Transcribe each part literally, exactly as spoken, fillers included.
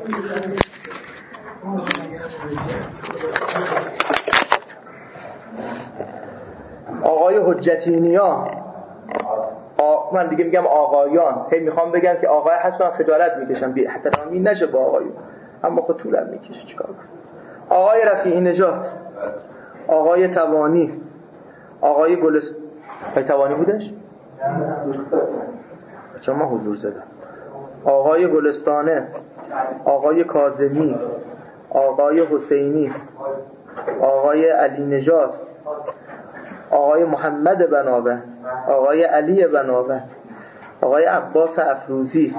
آقای حجتینیا، آ... من دیگه میگم آقایان، هی میخوام بگم که آقای هستن خجالت میکشم بی احترامی نشه با آقایون، اما خود طولم میکشه چیکار کنم. آقای رفیعی نژاد، آقای توانی، آقای گلس آقای توانی بودش؟ چون ما حضور زدم. آقای گلستانه، آقای کاظمی، آقای حسینی، آقای علی نژاد، آقای محمد بنابه، آقای علی بنابه، آقای عباس افروزی.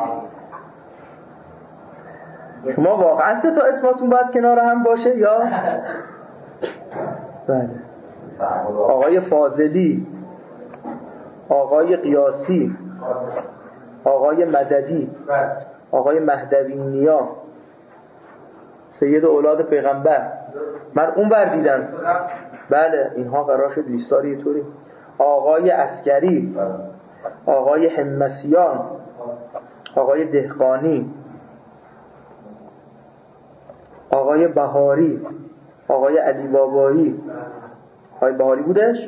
شما واقعا سه تا اسماتون باید کنار هم باشه یا؟ بله. آقای فاضلی، آقای قیاسی، آقای مددی، آقای مهدوی نیا، سید اولاد پیغمبر. من اون بر دیدم. بله اینها قرار شد لیستاری یه طوری. آقای عسکری، آقای همسیان، آقای دهقانی، آقای بهاری، آقای علی بابایی. آقای بهاری بودش؟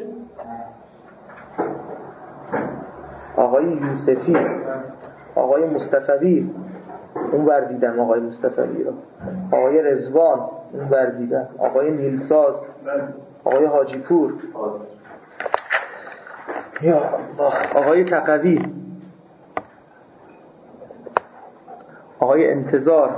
آقای یوسفی، آقای مصطفی، اون بر دیدم آقای مصطفی را. آقای رضوان، اون بر دیدم. آقای نیلساز، آقای حاجی پور، یا الله، آقای تقوی، آقای انتظار،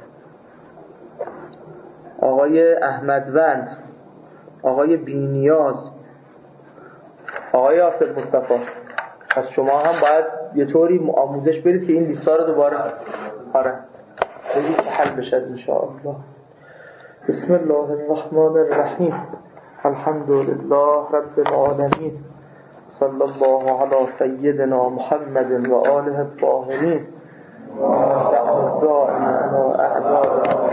آقای احمدوند، آقای بینیاز، آقای یاسر مصطفی. پس شما هم باید یه طوری آموزش برید که این لیستا رو دوباره آره بگید که حل بشد انشاءالله. بسم الله الرحمن الرحیم. الحمد لله رب العالمین. صلی الله علی سیدنا محمد و آله الطاهرین و دعوتنا علی اعدائنا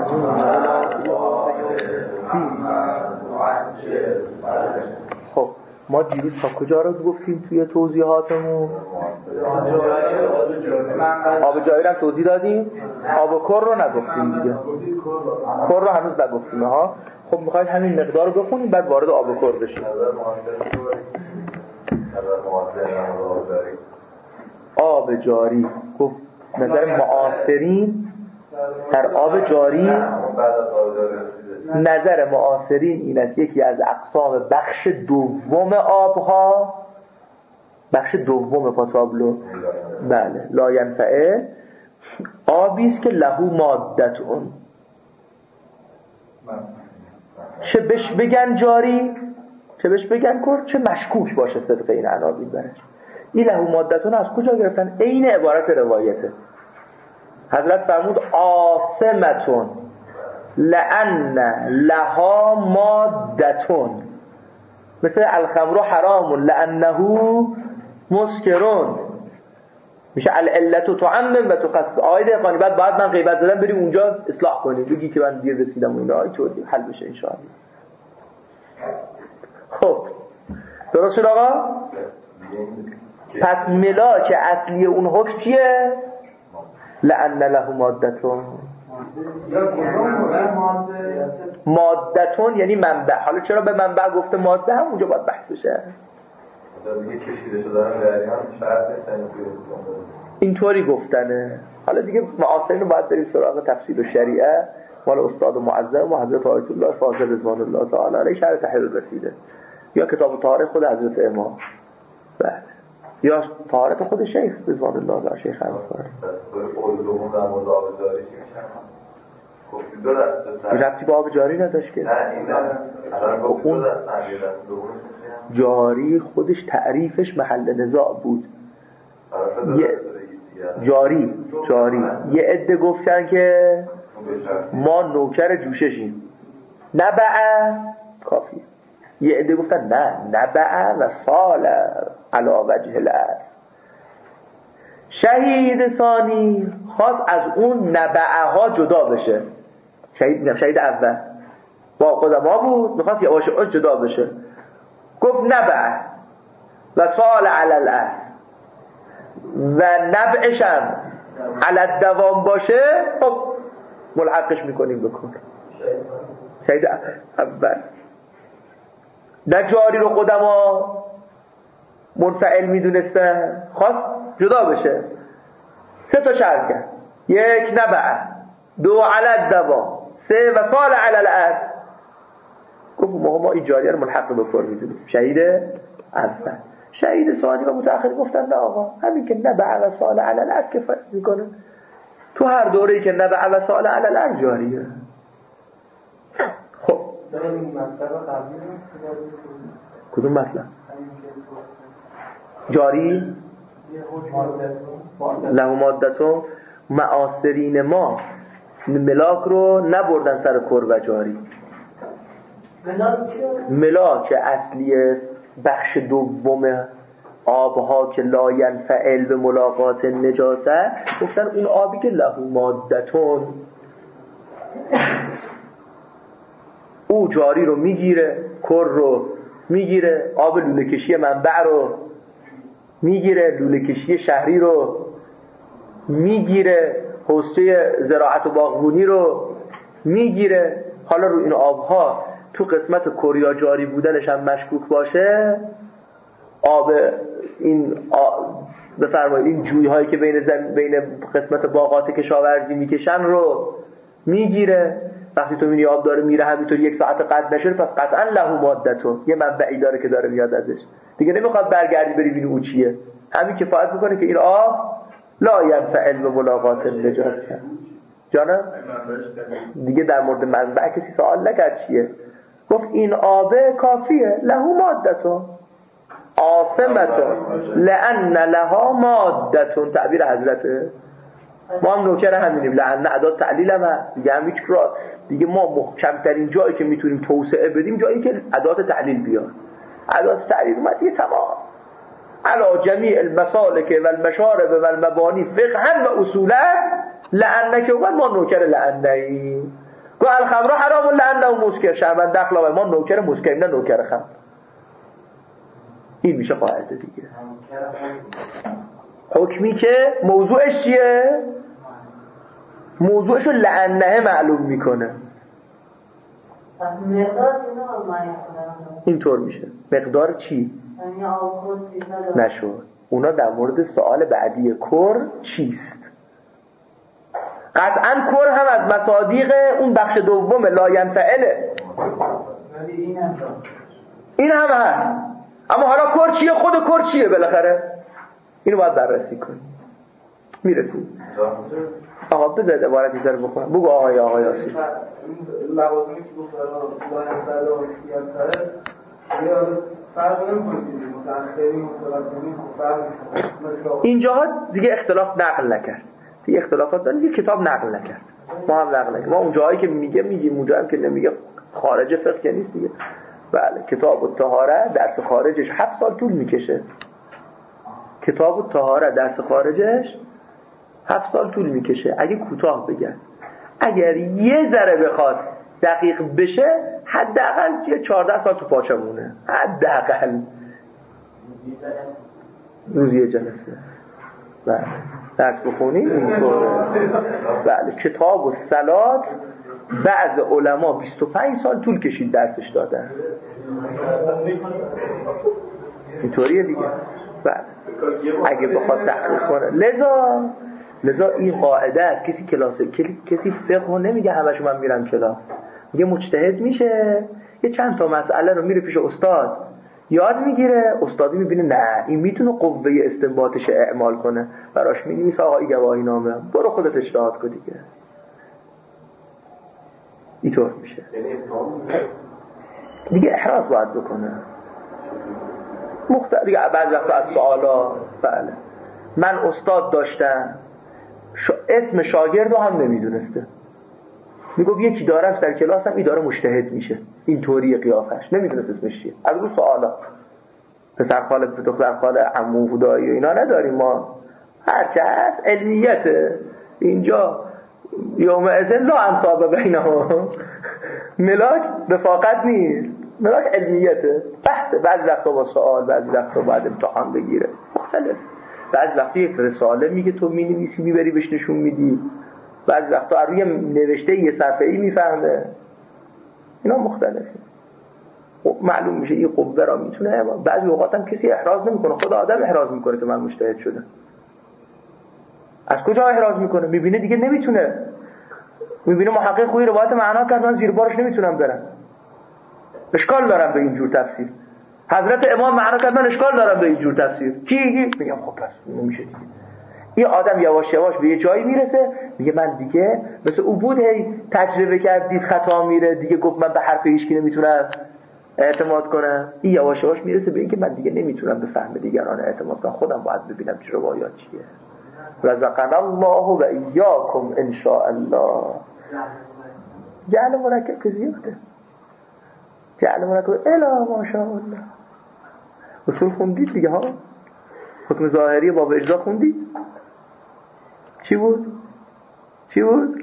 اجمعین. خب ما دیروز تا کجا رو گفتیم توی توضیحاتمون؟ آب جاری رو توضیح دادیم، آب کر رو نگفتیم دیگه. کر رو هنوز نگفتیم ها. خب میخواید همین مقدار رو بخونیم بعد وارد آب کر بشیم. آب جاری گفت نظر معاصرین در آب جاری، نظر معاصرین این است یکی از اقسام بخش دوم آبها، بخش دوم پاتابلو، بله، لا ینفعه، آبی است که لهو مادتون، چه بهش بگن جاری چه بهش بگن کر، چه مشکوک باشه صدق این عناوین برش. این لهو مادتون از کجا گرفتن؟ عین عبارت روایته. حضرت فرمود آسمتون لأن لها مادتون، مثل الخمر حرام لأنه مسکرون، میشه العلت تعمم و تخصص. آقای دهقانی بعد بعد من غیبت زدم بریم اونجا اصلاح کنیم، بگی که من دیر رسیدم و اینا، آی تو حل بشه انشاءالله. خب درست شد آقا؟ پس ملاک اصلی اون حکم چیه؟ لأن له مادتون. مادتون یعنی منبع. حالا چرا به منبع گفته ماده؟ هم اونجا باید بحث بشه. اینطوری گفتنه. حالا دیگه معاصرین رو باید بریم سراغ تفسیر و شریعه مال استاد معظم و حضرت آیت الله فاضل رضوان الله تعالی علیه شرح تحریر الرسیده، یا کتاب طهارت خود حضرت امام، بله، یا طهارت خود شیخ رضوان الله تعالی شیخ انصاری. ربطی با آب جاری نداشت که اون جاری خودش تعریفش محل نزاع بود. یه جاری جاری یه عده گفتن که ما نوکر جوششیم، نبعه کافی. یه عده گفتن نه، نبعه و سال علی وجه الارض. شهید ثانی خواست از اون نبعه ها جدا بشه. شهید میگم شهید اول با قدما بود، میخواست یه آش آش جدا بشه، گفت نبعه و سال علی الارض و نبعشم علی الدوام باشه. خب ملحقش میکنیم بکن. شهید اول نه جاری رو قدما منفعل میدونستن، خواست جدا بشه، سه تا شرط کرد: یک نبع، دو علت دوا، سه و سال علی الارض. گفت ما ما این جاری رو ملحق به کل میدونیم. شهید اول. شهید ثانی و متأخر گفتن نه آقا، همین که نبع و سال علی الارض کفایت میکنه، تو هر دوره‌ای که نبع و سال علی الارض جاریه. خب کدوم مطلب؟ جاری له مادتون، معاصرین ما ملاک رو نبردن سر کر و جاری. ملاک اصلی بخش دوم آبها که لا ینفعل به ملاقات نجاسه، گفتن اون آبی که له مادتون او جاری رو میگیره، کر رو میگیره، آب لوله کشی منبع رو میگیره، لوله کشی شهری رو میگیره، حوضه زراعت و باغبونی رو میگیره. حالا رو این آبها تو قسمت کریا جاری بودنش هم مشکوک باشه، آب این بفرمایید این جوی هایی که بین زم... بین قسمت باغات کشاورزی میکشن رو میگیره. وقتی تو میبینی آب داره میره همینطور یک ساعت قطع نشده، پس قطعا له مادتون یه منبعی داره که داره میاد ازش دیگه، نمیخواد برگردی بری ببینی او چیه. همین کفایت میکنه که این آب لا ینفعل به ملاقات نجاسه. جانم دیگه در مورد منبع کسی سوال نکرد چیه، گفت این آبه کافیه، له مادتون عاصمتون لأن لها مادتون، تعبیر حضرته. ما هم نوکر همینیم، لأن ادات تعلیل هم هست دیگه. هم هیچ را دیگه ما محکمترین جایی که میتونیم توسعه بدیم جایی که ادات تعلیل بیاد. ادات تعلیل اومد یه تمام علا جمیع المسالک و المشارب و المبانی فقها و اصولا، لأنه که اومد ما نوکر لأنهی. گو الخمر حرام لأنه و مسکر شربن دخلا، ما نوکر مسکریم نه نوکر خمر. این میشه قاعده دیگه. حکمی که موضوعش چیه؟ موضوعشو لعنه معلوم میکنه. اینطور میشه. مقدار چی؟ نشد. اونا در مورد سوال بعدی کر چیست؟ قطعا کر هم از مصادیق اون بخش دوم لا ینفعله. این هم هست. اما حالا کر چیه؟ خود کر چیه بالاخره؟ اینو باید بررسی کنیم. میرسیم. آقا بذارید عبارتی داره بخونم. بگو آقای آقای یاسین. این لوازمی که گفتن لا ینفعله و سیاسته یه فرق نمی‌کنه دیگه. متأخرین متأخرین اینجاها دیگه اختلاف نقل نکرد. دیگه اختلافات داره، دیگه کتاب نقل نکرد. ما هم نقل نکرد. ما اون جایی که میگه میگیم، اون جایی که نمیگه خارج فقه نیست دیگه. بله کتاب الطهاره درس خارجش هفت سال طول میکشه. کتاب الطهاره درس خارجش هفت سال طول میکشه. اگه کوتاه بگن، اگر یه ذره بخواد دقیق بشه حداقل یه چهارده سال تو پاچمونه. حداقل روزی یه جلسه. بله درس بخونیم اینطوره. بله کتاب الصلات بعض علما بیست و پنج سال طول کشید درسش دادن. اینطوریه دیگه. بله اگه بخواد تحقیق کنه. لذا لذا این قاعده است. کسی کلاس کسی فقه نمیگه همش من میرم کلاس، میگه مجتهد میشه، یه چند تا مسئله رو میره پیش استاد یاد میگیره، استادی میبینه نه این میتونه قوه استنباطش اعمال کنه، براش مینویسه آقا این گواهی نامه، برو خودت اجتهاد کن دیگه. اینطور میشه دیگه. احراز باید بکنه مختلف دیگه. بعضی وقتا از سوالا بله من استاد داشتم شا... اسم شاگرد رو هم نمیدونسته، میگفت یکی دارم سر کلاس هم این داره مجتهد میشه، این طوری قیافش نمیدونست اسمش چیه. از اون سوالا پسر خاله دختر خاله عمو و دایی و اینا نداریم ما، هرچه هست علمیته اینجا. یوم اذن لا انصاب بینهم، ملاک رفاقت نیست، ملاک علمیته. بحث بعضی وقتا با سوال، بعضی وقتا باید امتحان بگیره، مختلف. بعضی وقتا یک رساله میگه تو مینویسی میبری بهش نشون میدی، بعضی وقتا روی نوشته یه صفحه‌ای میفهمه. اینا مختلفه. معلوم میشه این قوه را میتونه. بعضی اوقات هم کسی احراز نمیکنه، خود آدم احراز میکنه که من مجتهد شدم. از کجا احراز میکنه؟ میبینه دیگه نمیتونه، میبینه محقق خوی روایت معنا کرد، من زیر بارش نمیتونم برم، اشکال دارم به اینجور تفسیر. حضرت امام معنا کرد، من اشکال دارم به اینجور تفسیر. کی؟ میگم خب پس نمیشه دیگه. این آدم یواش یواش به یه جایی میرسه میگه من دیگه مثل او بود، هی تجربه کرد دید خطا میره دیگه، گفت من به حرف هیچ کی نمیتونم اعتماد کنم. این یواش یواش میرسه به این که من دیگه نمیتونم به فهم دیگران اعتماد کنم، خودم باید ببینم چه روایات چیه. رزقنا الله و ایاکم ان شاء الله. جعل مرکب که زیاده، جعل مرکب الا ماشاءالله. اصول خوندید دیگه ها؟ حکم ظاهری باب اجزا خوندید؟ چی بود؟ چی بود؟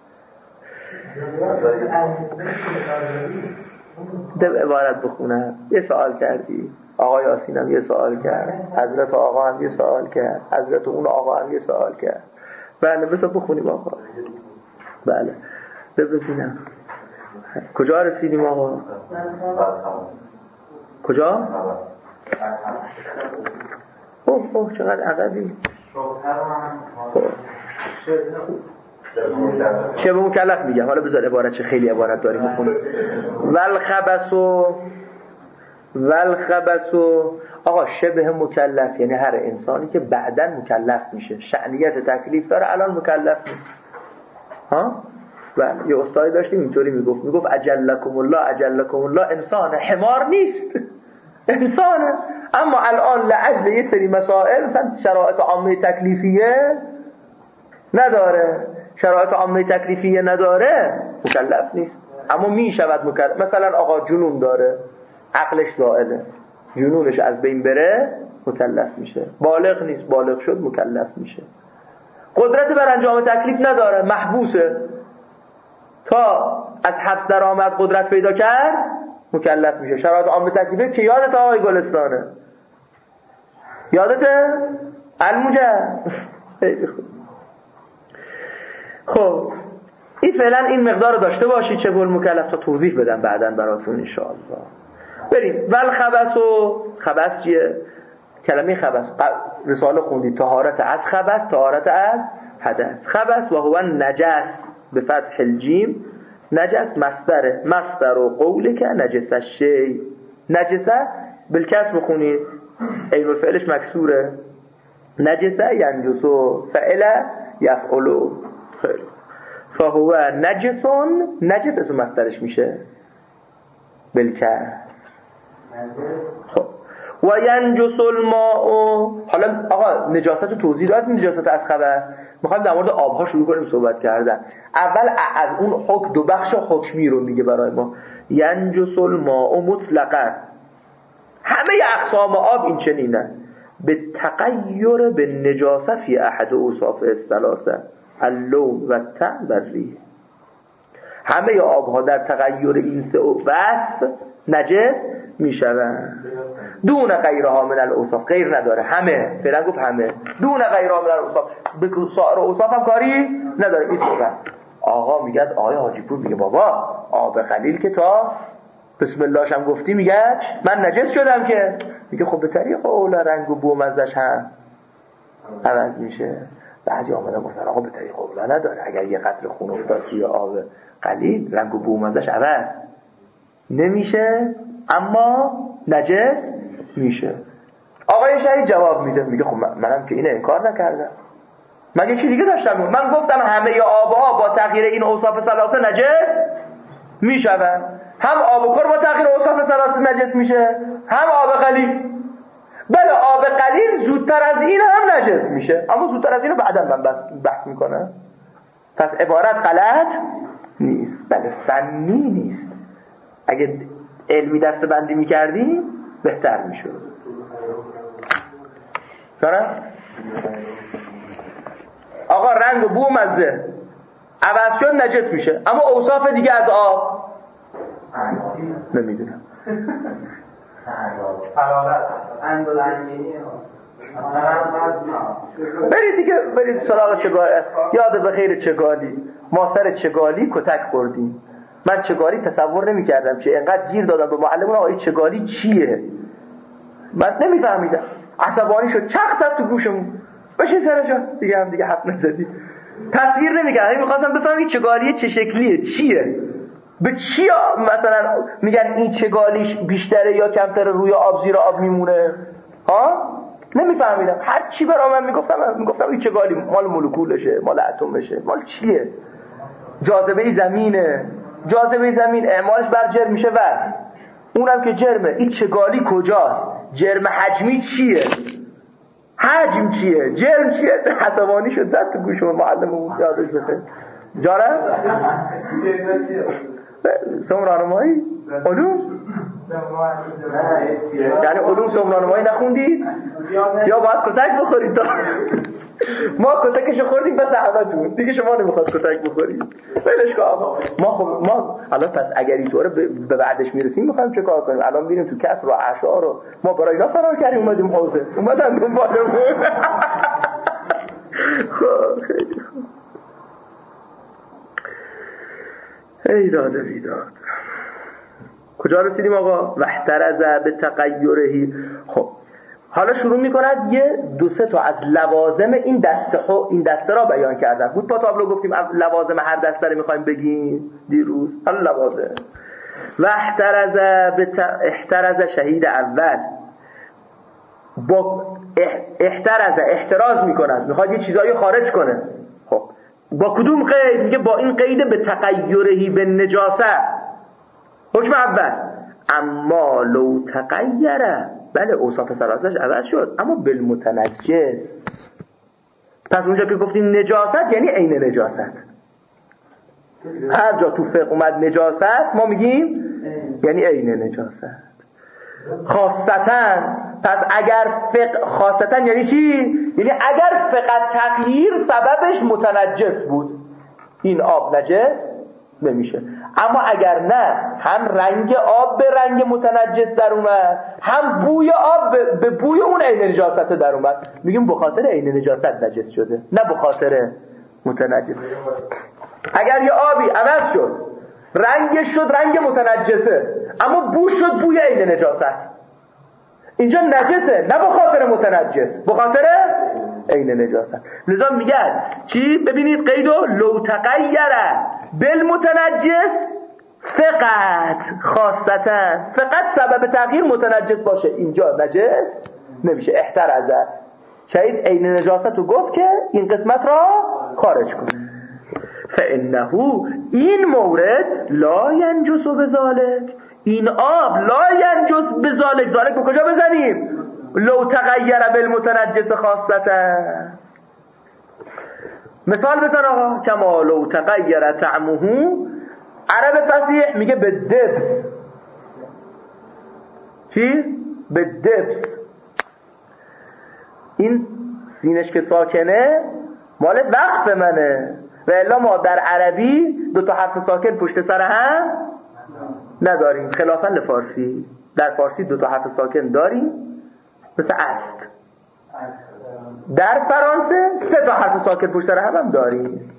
دو عبارت بخونم. یه سوال کردی، آقای یاسین هم یه سوال کرد، حضرت آقا هم یه سوال کرد، حضرت اون آقا هم یه سوال کرد. بله بذار بخونیم آقا. بله ببینم کجا رسیدیم آقا؟ کجا؟ اوه اوه چقدر عقبی. شبه مکلف میگم. حالا بذار عبارت چه خیلی عبارت داریم بخونیم. والخبسو والخبسو آقا شبه مکلف یعنی هر انسانی که بعداً مکلف میشه، شأنیت تکلیف داره، الان مکلف نیست. ها؟ و یه استادی داشتیم اینطوری میگفت، میگفت اجلکم الله اجلکم الله، انسان حمار نیست، انسانه، اما الان لعجل یه سری مسائل مثلا شرایط عامه تکلیفیه نداره، شرایط عامه تکلیفیه نداره، مکلف نیست، اما میشود مکلف. مثلا آقا جنون داره، عقلش زائله، جنونش از بین بره مکلف میشه. بالغ نیست، بالغ شد مکلف میشه. قدرت بر انجام تکلیف نداره، محبوسه، تا از حبس در آمد قدرت پیدا کرد مکلف میشه. شرایط عامه تکلیفه که یادت آقای گلستانه، یادته؟ الموجه. خب این فعلا این مقدار رو داشته باشید چه بول مکلف، تا توضیح بدم بعداً براتون ان شاء الله. بریم. ول خبث و خبث چیه؟ کلمه خبث رساله خوندید، طهارت از خبث، طهارت از حدث. خبث و هو نجس به فتح الجیم، نجس مصدره، مصدر و قوله که نجس الشی، نجسه بالکسر بخونید، عین الفعلش مکسوره، نجسه ینجسو، فعل یفعلو، خیلی فهو نجسون، نجس اسم مصدرش میشه بالکسر. خب و ینجس الماء. حالا آقا نجاست رو توضیح داد، نجاست از خبر میخوایم در مورد آبها شروع کنیم صحبت کردن. اول از اون حکم دو بخش حکمی رو میگه برای ما. ینجس الماء مطلقا، همه اقسام آب این چنینه، به تغییر به نجاست فی احد اوصاف الثلاثه اللون و الطعم و الریح. همه آبها در تغییر این سه وصف نجس میشوند، دون غیرها من الاوصاف، غیر نداره، همه، فعلا گفت همه، دون غیرها من الاوصاف، به سایر اوصاف هم کاری نداره. این صحبت آقا میگه، آقای حاجی پور میگه بابا آب قلیل که تا بسم الله هم گفتی میگه من نجس شدم که، میگه خب به طریق اولا رنگ و بو مزش هم عوض میشه. بعضی آمدن گفتن آقا به طریق اولا نداره، اگر یه قطره خون افتاد توی آب قلیل رنگ و بو مزش عوض نمیشه اما نجس میشه. آقای شهید جواب میده، میگه خب منم که اینو انکار نکردم، من یه چیز دیگه داشتم، من گفتم همه آبها با تغییر این اوصاف ثلاثه نجس میشوند، هم آب کر با تغییر اوصاف ثلاثه نجس میشه، هم آب قلیل. بله آب قلیل زودتر از این هم نجس میشه، اما زودتر از اینو بعدا من بحث, بحث میکنم. پس عبارت غلط نیست، بله فنی نیست. اگه علمی دسته بندی میکردیم بهتر میشد. داره؟ آقا رنگ و بو مزه عوض شد نجس میشه، اما اوصاف دیگه از آب نمیدونم. حرارت اندازه‌گیری برید دیگه، برید سراغ چگالی. یاد به خیر چگالی، ما سر چگالی کتک خوردیم. من چگالی تصور نمی کردم که اینقدر گیر دادم به معلمون آقای چگالی چیه. من نمیفهمیدم، عصبانی شد، چخ زد تو گوشمون. بشین سر جا دیگه، هم دیگه حرف نزدی. تصویر نمی‌کردم، می‌خواستم بفهمم چگالی چه شکلیه، چیه، به چیا مثلا میگن این چگالیش بیشتره یا کمتره، روی آب زیر آب میمونه. ها نمیفهمیدم، هر چی برام من میگفتم میگفتم این چگالی مال مولکولشه، مال اتمشه، مال چیه. جاذبه زمینه، جاذبه زمین اعمالش بر جرم میشه وزن، اونم که جرمه. این چگالی کجاست؟ جرم حجمی چیه؟ حجم چیه؟ جرم چیه؟ حسابانی شد زد تو گوش معلممون یادش بخیر. جارم؟ سمرانمایی؟ علوم؟ یعنی علوم سمرانمایی نخوندید؟ یا باید کتک بخورید تا ما کتکشو خوردیم بس احمدون دیگه، شما نمیخواد کتک بخورید. بلش کن آقا، ما خب ما الان پس اگر اینطوره به بعدش میرسیم میخوایم چه کار کنیم؟ الان میریم تو کسر و اعشار رو ما برای اینا فرار کردیم، اومدیم حوزه اومدن دنبالمون. خب خیلی خوب. ای داد بیداد، کجا رسیدیم آقا؟ وحترز به تغیرهی. خب حالا شروع میکند یه دو سه تا از لوازم این دسته این دسته را بیان کردن. بود با تابلو گفتیم لوازم هر دسته رو میخوایم بگیم دیروز. حالا لوازم وحترز به ت... احترز شهید اول، با احترز احتراز میکند، میخواد یه چیزایی خارج کنه. خب با کدوم قید؟ میگه با این قید به تغیرهی به نجاست. حکم اول اما لو تغیره، بله اوصاف ثلاثش عوض شد، اما بالمتنجس. پس اونجا که گفتیم نجاست یعنی عین نجاست. هر جا تو فقه اومد نجاست ما میگیم یعنی عین نجاست. خاصتاً، پس اگر فقه خاصتاً یعنی چی؟ یعنی اگر فقط تغییر سببش متنجس بود، این آب نجس نمیشه. اما اگر نه، هم رنگ آب به رنگ متنجس در اومد، هم بوی آب به بوی اون عین نجاست در اومد، میگیم به خاطر عین نجاست نجس شده، نه به خاطر متنجس. اگر یه آبی عوض شد، رنگش شد رنگ متنجسه، اما بو شد بوی عین نجاست، اینجا نجسه نه به خاطر متنجس، به خاطر عین نجاست. لذا میگن چی؟ ببینید قیدو لو تغیره بالمتنجس فقط خاصتا، فقط سبب تغییر متنجس باشه، اینجا نجس نمیشه. احترزه شهید عین نجاست رو گفت که این قسمت را خارج کن. فانه این مورد لا ینجس بذالک، این آب لا ینجس بذالک. ذالک به کجا بزنیم؟ لو تغییر بالمتنجس خاصتا. مثال بزن آقا. کما لو تغییر طعمه، عرب فصیح میگه به دبس. چی؟ به دبس. این سینش که ساکنه مال وقف منه، و الا ما در عربی دو تا حرف ساکن پشت سر هم نداریم، خلافاً لفارسی. در فارسی دو تا حرف ساکن داریم مثل است. در فرانسه سه تا حرف ساکن پشت سر هم, هم داریم.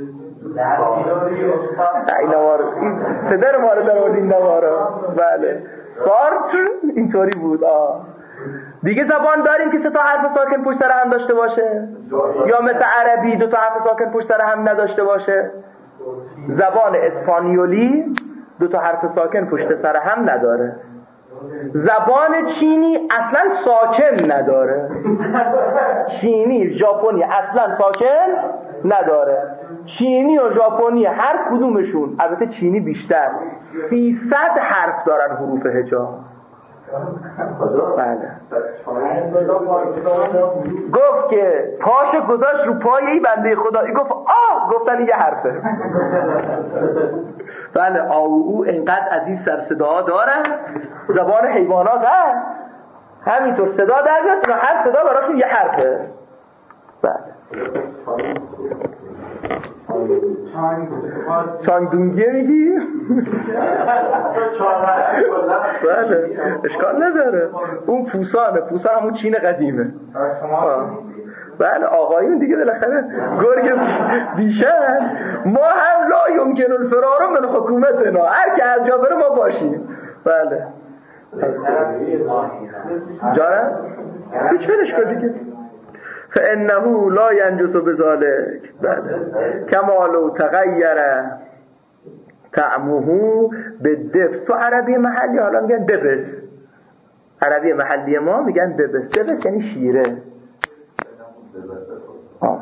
این نوار این پدر ما رو در آورد این نوارا. بله سارتر اینطوری بود. آه دیگه زبان داریم که سه تا حرف ساکن پشت سر هم داشته باشه، یا مثل عربی دو تا حرف ساکن پشت سر هم نداشته باشه. زبان اسپانیولی دو تا حرف ساکن پشت سر هم نداره. زبان چینی اصلا ساکن نداره. چینی ژاپنی اصلا ساکن نداره. چینی و ژاپنی هر کدومشون، البته چینی بیشتر، سیصد حرف دارن حروف هجا. بله. گفت که پاشو گذاشت رو پای این بنده خدا، این گفت آه، گفتن یه حرفه. بله آو او انقدر از این سر صدا دارن. زبان حیوانات هست همینطور صدا در میاد و هر صدا براشون یه حرفه. بله چانگدونگیه میگی؟ بله اشکال نداره. اون پوسانه، پوسان همون چین قدیمه. بله آقایون دیگه بالاخره گرگ بیشن. ما هم لا یمکن الفرار من حکومتنا، هر که از جا بره ما باشیم. بله جانم هیچ فلش کن دیگه. فانه لا ینجس بذلک. بله کما لو تغیر طعمه بالدبس. تو عربی محلی حالا میگن دبس، عربی محلی ما میگن دبس. دبس یعنی شیره. آه.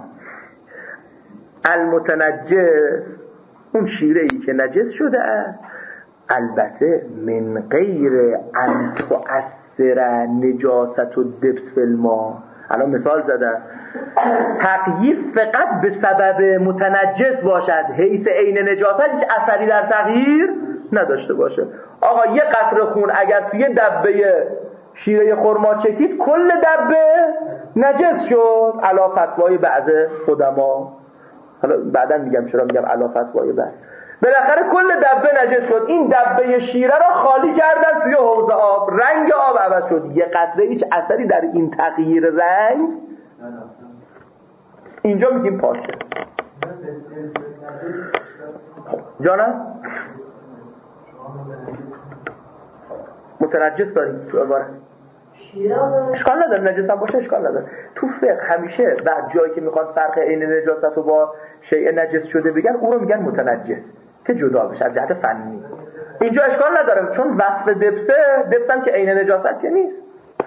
المتنجس اون شیره ای که نجس شده است، البته من غیر ان تؤثر نجاست و دبس فی الماء. الان مثال زدم تغییر فقط به سبب متنجس باشد، حیث عین نجاست هیچ اثری در تغییر نداشته باشه. آقا یه قطره خون اگر توی دبه شیره خرما چکید کل دبه نجس شد علا فتوای بعض قدما. حالا بعداً میگم چرا میگم علا فتوای بعض. بالاخره کل دبه نجس شد. این دبه شیره را خالی کردن توی حوض آب، رنگ آب عوض شد. یه قطره هیچ اثری در این تغییر رنگ اینجا میگیم پاکه. جانم متنجس داریم تو عبارت. اشکال نداره نجس هم باشه، اشکال نداره. تو فقه همیشه بعد جایی که میخواد فرق عین نجاست رو با شیء نجس شده بگن اون رو میگن متنجس که جدا بشه از جهت فنی. اینجا اشکال نداره چون وصف دبسه، دبسم که عین نجاست که نیست.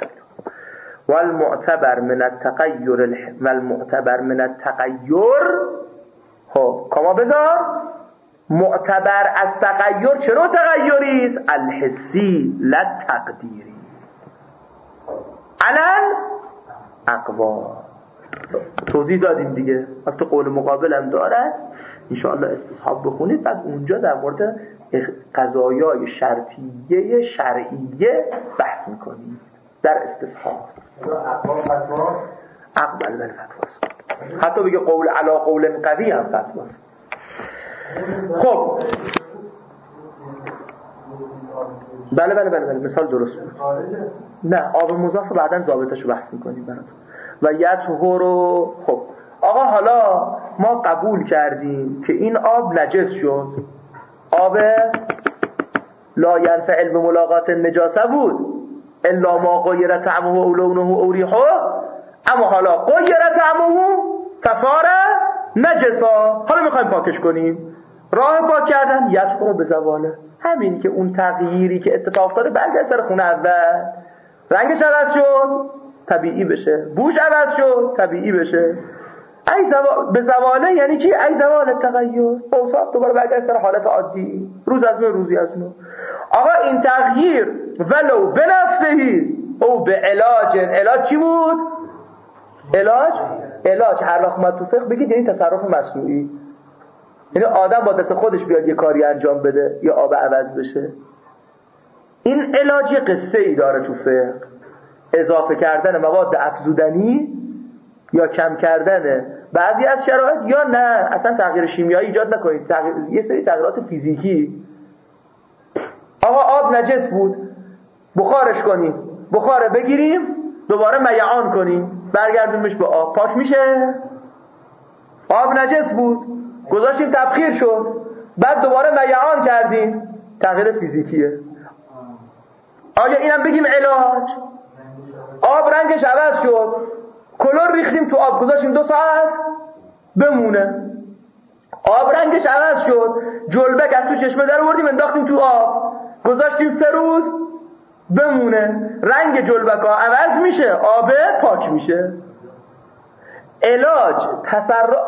والمعتبر من التغیر الح... والمعتبر من التغیر خب کما بذار معتبر از تغییر. چرا تغییری است؟ الحسی لا تقدیری علل اقوا. توضیح دادیم دیگه، وقتی قول مقابل هم داره انشاءالله استصحاب بخونید، بعد اونجا در مورد قضایای شرطیه شرعیه بحث میکنید در استصحاب. اقبل بل فتواست، حتی بگه قول علا قول قوی هم فتواست. خب بله بله بله بله مثال درست بود. نه آب مضاف بعداً ضابطه‌شو بحث می‌کنیم براتون. و یطهر رو خب آقا حالا ما قبول کردیم که این آب نجس شد، آب لا ینفعل به ملاقات النجاسه بود الا ما غیر طعمه و لونه و ریحه، اما حالا غیر طعمه فصار نجسا. حالا میخوایم پاکش کنیم. راه پاک کردن یطهر به زواله، همین که اون تغییری که اتفاق داره برگرد سر خونه اول، رنگش عوض شد طبیعی بشه، بوش عوض شد طبیعی بشه. ای زوا... به زواله یعنی چی؟ ای زوال تغییر، اوصاف دوباره برگرد سر حالت عادی، روز از نو روزی از نو. آقا این تغییر ولو بنفسهی او به علاج، علاج چی بود؟ علاج علاج هر وقت اومد تو فقه بگید یعنی تصرف مصنوعی، یعنی آدم با دست خودش بیاد یه کاری انجام بده یا آب عوض بشه. این علاج قصه ای داره تو فقه، اضافه کردن مواد افزودنی یا کم کردن بعضی از شرایط، یا نه اصلا تغییر شیمیایی ایجاد نکنید، تغییر... یه سری تغییرات فیزیکی. آقا آب نجس بود بخارش کنیم، بخاره بگیریم دوباره میعان کنیم برگردونیمش به آب، پاک میشه؟ آب نجس بود گذاشتیم تبخیر شد بعد دوباره میعان کردیم، تغییر فیزیکیه. آیا اینم بگیم علاج؟ آب رنگش عوض شد، کلور ریختیم تو آب گذاشتیم دو ساعت بمونه، آب رنگش عوض شد، جلبک از تو چشمه در آوردیم انداختیم تو آب گذاشتیم سه روز بمونه، رنگ جلبک ها عوض میشه، آب پاک میشه. علاج تصرف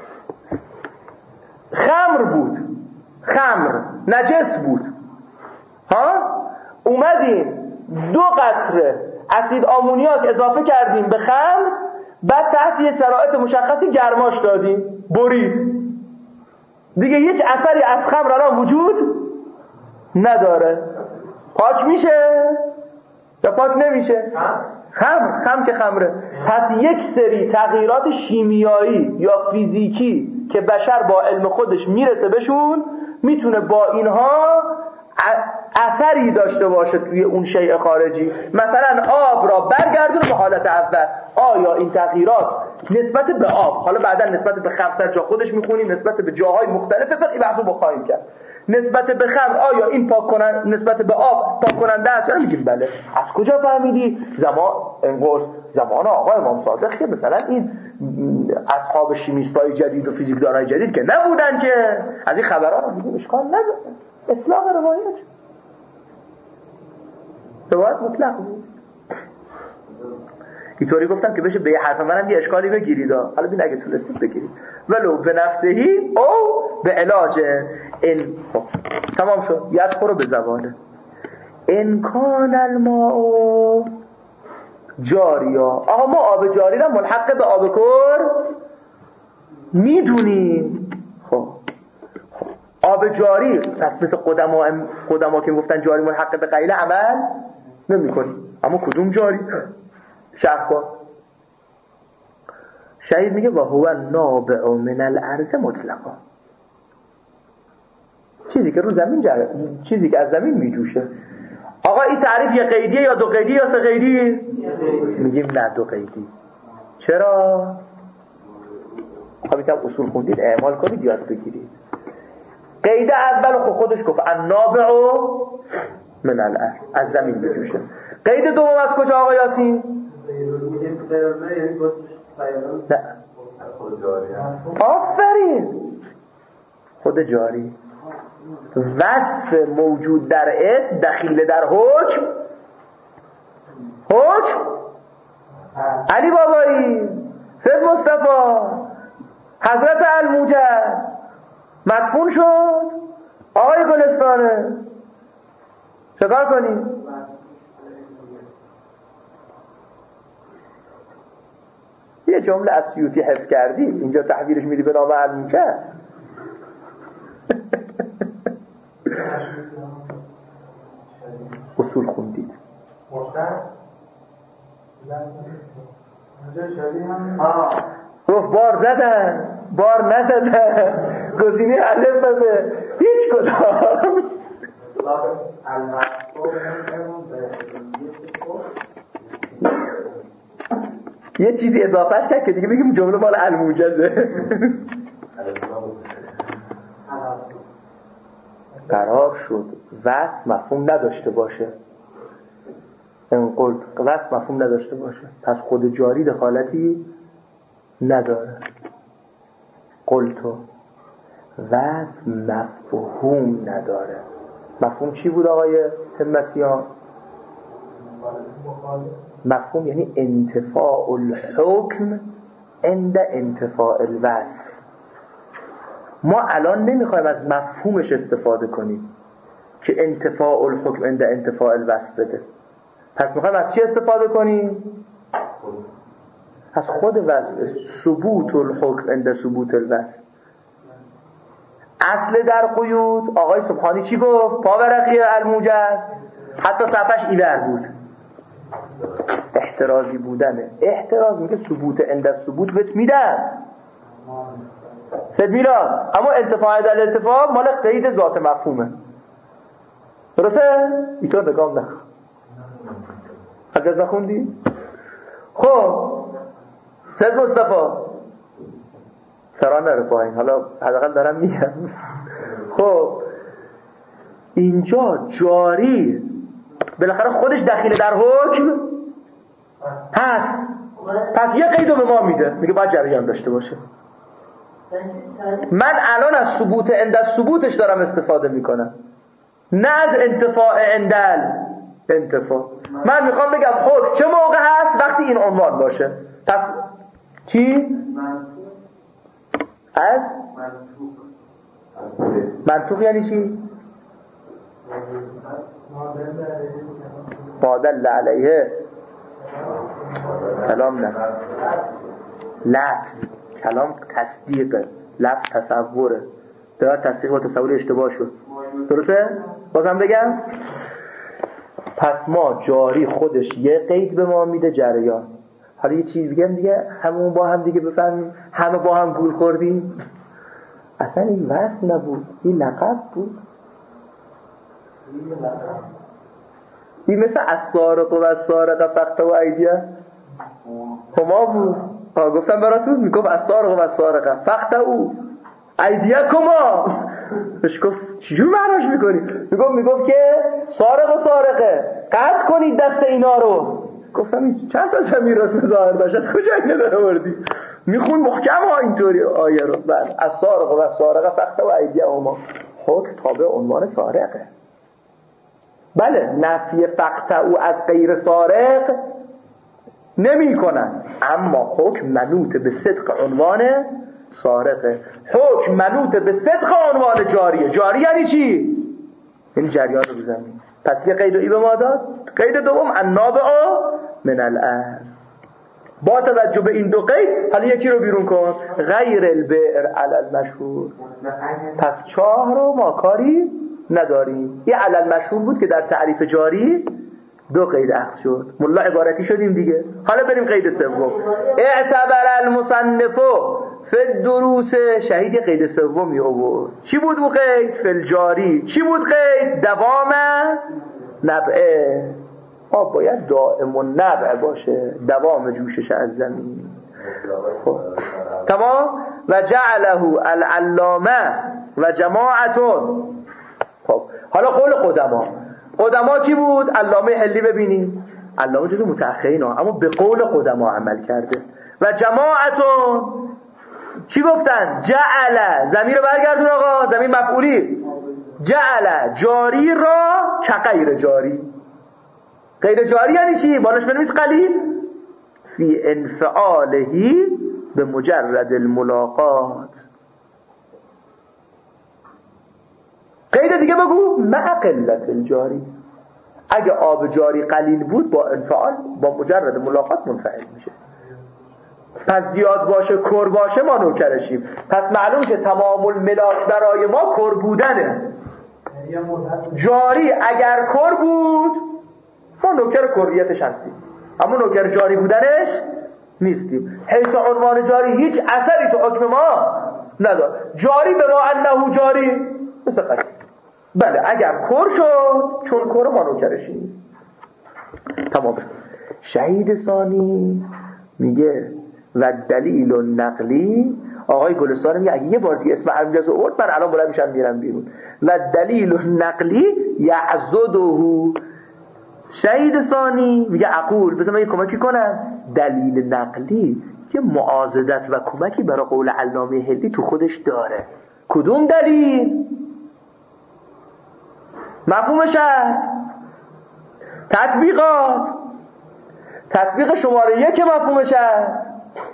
خمر بود، خمر نجس بود، ها اومدیم دو قطره اسید آمونیاک اضافه کردیم به خمر، بعد تحت یه شرایط مشخصی گرماش دادیم برید، دیگه هیچ اثری از خمر الان وجود نداره، پاک میشه یا پاک نمیشه؟ خمر خمر که خمره. پس یک سری تغییرات شیمیایی یا فیزیکی که بشر با علم خودش میرسه بهشون میتونه با اینها اثری داشته باشه توی اون شیء خارجی. مثلا آب را برگردون به حالت اول. آیا این تغییرات نسبت به آب، حالا بعدا نسبت به خمر جا خودش میخونیم، نسبت به جاهای مختلف فقهی بحثو بخواهیم کرد، نسبت به خمر آیا این پاک کنن، نسبت به آب پاک کننده است؟ میگیم بله. از کجا فهمیدی؟ زمان انگار زمان آقا امام صادق که مثلا این اصحاب شیمیستای جدید و فیزیکدانای جدید که نبودن که از این خبرها رو میگیم اشکال نداره. اطلاق روایت روایت مطلق بود. اینطوری گفتم که بشه به حرف منم یه اشکالی بگیرید. حالا ببین اگه تونستید بگیرید ولو به نفسهی او به علاج این. خب تمام شد. یدخل رو به زبانه انکان الماء جاریا. آها ما آب جاری را ملحق به آب کر میدونیم. خب آب جاری پس مثل قدما قدما که گفتن جاری ملحق به قیل عمل نمی کنیم. اما کدوم جاری؟ شرح کن. شهید میگه و هو نابع من الارض مطلقا، چیزی که رو زمین جره، چیزی که از زمین میجوشه. آقا این تعریف یه قیدیه یا دو قیدی یا سه قیدی؟ میگیم نه دو قیدی. چرا؟ خواهید هم اصول خوندید اعمال کنید یاد بگیرید. قید اول خود خودش گفت النابع من الارض، از زمین میجوشه. قید دوم از کجا آقا یاسین؟ نه آفرین خود جاری. وصف موجود در اسم دخیل در حکم. حکم علی بابایی، سید مصطفی، حضرت الموجز مدفون شد. آقای گلستانه چکار کنیم؟ یه جمله از سیوطی حفظ کردی اینجا تحویلش میدی به نام الموجز. اصول خوندید گفت بار زدن بار نزدن گزینه علم بده هیچ کدام. یه چیزی اضافهش کرد که دیگه بگیم جمله مال الموجزه. قرار شد وصف مفهوم نداشته باشه. انقلت وصف مفهوم نداشته باشه پس خود جاری دخالتی نداره. قلتو وصف مفهوم نداره. مفهوم چی بود آقای همسیان؟ مفهوم یعنی انتفاع الحکم عند انتفاع الوصف. ما الان نمیخوایم از مفهومش استفاده کنیم که انتفاع الحکم عند انتفاع الوصف بده. پس میخوایم از چی استفاده کنیم؟ از خود وصف. ثبوت الحکم عند ثبوت الوصف. اصل در قیود آقای سبحانی چی گفت؟ پاورقی الموجز حتی صفحش ایور بود. احترازی بودنه. احتراز میگه ثبوت عند ثبوت بهت میدن سید میلاد، اما انتفاع در الاتفاق مال قید ذات مفهومه. درسته؟ اینطور نگام نکن. حدث نخوندی؟ خب سید مصطفی سران نره پایین، حالا حداقل دارم میگم. خب اینجا جاری بالاخره خودش دخیل در حکم هست. پس یه قیدو به ما میده، میگه باید جریان داشته باشه. من الان از ثبوت عند ثبوتش دارم استفاده میکنم، نه از انتفاع عندل انتفاع. من میخوام بگم حکم چه موقع هست؟ وقتی این عنوان باشه. پس چی؟ از منطوق یعنی چی؟ مادل علیه کلام نه لفظ. کلام تصدیقه، لفظ تصوره. داره تصدیق و تصوری اشتباه شد. درسته؟ بازم بگم پس ما جاری خودش یه قید به ما میده جریان. حالا یه چیز بگم دیگه همون با هم دیگه بفهمیم، همه با هم گول خوردیم. اصلا این وصف نبود، این لقب بود. این مثل السارق و السارقه فقطعوا ایدیهم هما بود. ها گفتم براتون، میگفت السارق و السارقه فقطعوا ایدیکما. بهش گفت چجور معناش میکنی؟ میگفت میگفت که سارق و سارقه قطع کنید دست اینا رو. گفتم چند تا زمین راست ظاهر داشت، از کجا اینو در آوردی؟ میخون محکم ها اینطوری آیه رو. بله السارق و السارقه فقطعوا ایدیهما، حکم تابع عنوان سارقه. بله نفی فقطعوا از غیر سارق نمی کنن، اما حکم منوط به صدق عنوان سارقه. حکم منوط به صدق عنوان جاریه. جاری یعنی چی؟ این جریان رو بزنیم. پس یه قید ای به ما داد. قید دوم النابع من الارض. با توجه به این دو قید حالا یکی رو بیرون کن، غیر البئر علی المشهور. پس چاه رو ما کاری نداریم. یه علی المشهور بود که در تعریف جاری دو قید اخذ شد، ملا عبارتی شدیم دیگه. حالا بریم قید سوم. اعتبر المصنف فی الدروس، شهید قید سومی آورد. چی بود اون قید؟ فی الجاری. چی بود قید؟ دوام نبعه. آب باید دائم النبع باشه، دوام جوشش از زمین. خب تمام. و جعله العلامه و جماعتون. خب حالا قول قدما. قدما کی بود؟ علامه حلی. ببینیم علامه جزو متأخرین ها، اما به قول قدما عمل کرده. و جماعتون چی گفتن؟ جعل. ضمیر برگردون آقا، ضمیر مفعولی. جعل جاری را که غیر جاری. غیر جاری یعنی چی؟ بالاش بنویس قلیل. فی انفعالهی به مجرد الملاقات. قید دیگه بگو مع قلت الجاری. اگه آب جاری قلیل بود با انفعال با مجرد ملاقات منفعل میشه. پس زیاد باشه کر باشه ما نوکرشیم. پس معلوم که تمام الملاک برای ما کر بودنه. جاری اگر کر بود ما نوکر کریتش هستیم، اما نوکر جاری بودنش نیستیم. حیث عنوان جاری هیچ اثری تو حکم ما نداره. جاری به ما انه جاری مثل قلیل. بله اگر کر شد چون کر ما نوکرشیم. تمام. شهید ثانی میگه و دلیل نقلی. آقای گلستان میگه اگه یه بار دیگه اسم عربیز آورد من الان بلند میشم میرم بیرون. و دلیل نقلی یعضده. شهید ثانی میگه عقول. بذار من یه کمکی کنم. دلیل نقلی یه معاضدت و کمکی برای قول علامه حلی تو خودش داره. کدوم دلیل؟ مفهومش هست. تطبیقات. تطبیق شماره یک مفهومش هست.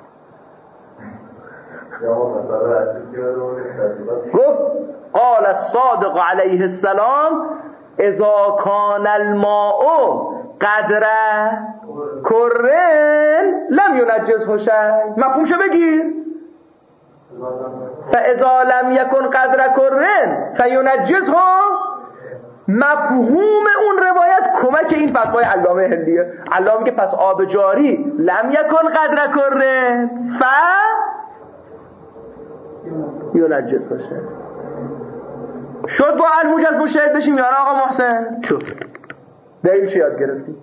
گفت قال الصادق علیه السلام اذا کان الماء قدر کرن لم ینجزه شیء. مفهومشو بگیر. فاذا لم یکن قدر کرن فینجزه. مفهوم اون روایت کمک این فتوای علامه حلیه. علامه که پس آب جاری لم یکن قدر کرن ف ینجز باشه. شد با الموجز مشاهد بشیم یا آقا محسن؟ شد. داریم چی یاد گرفتیم؟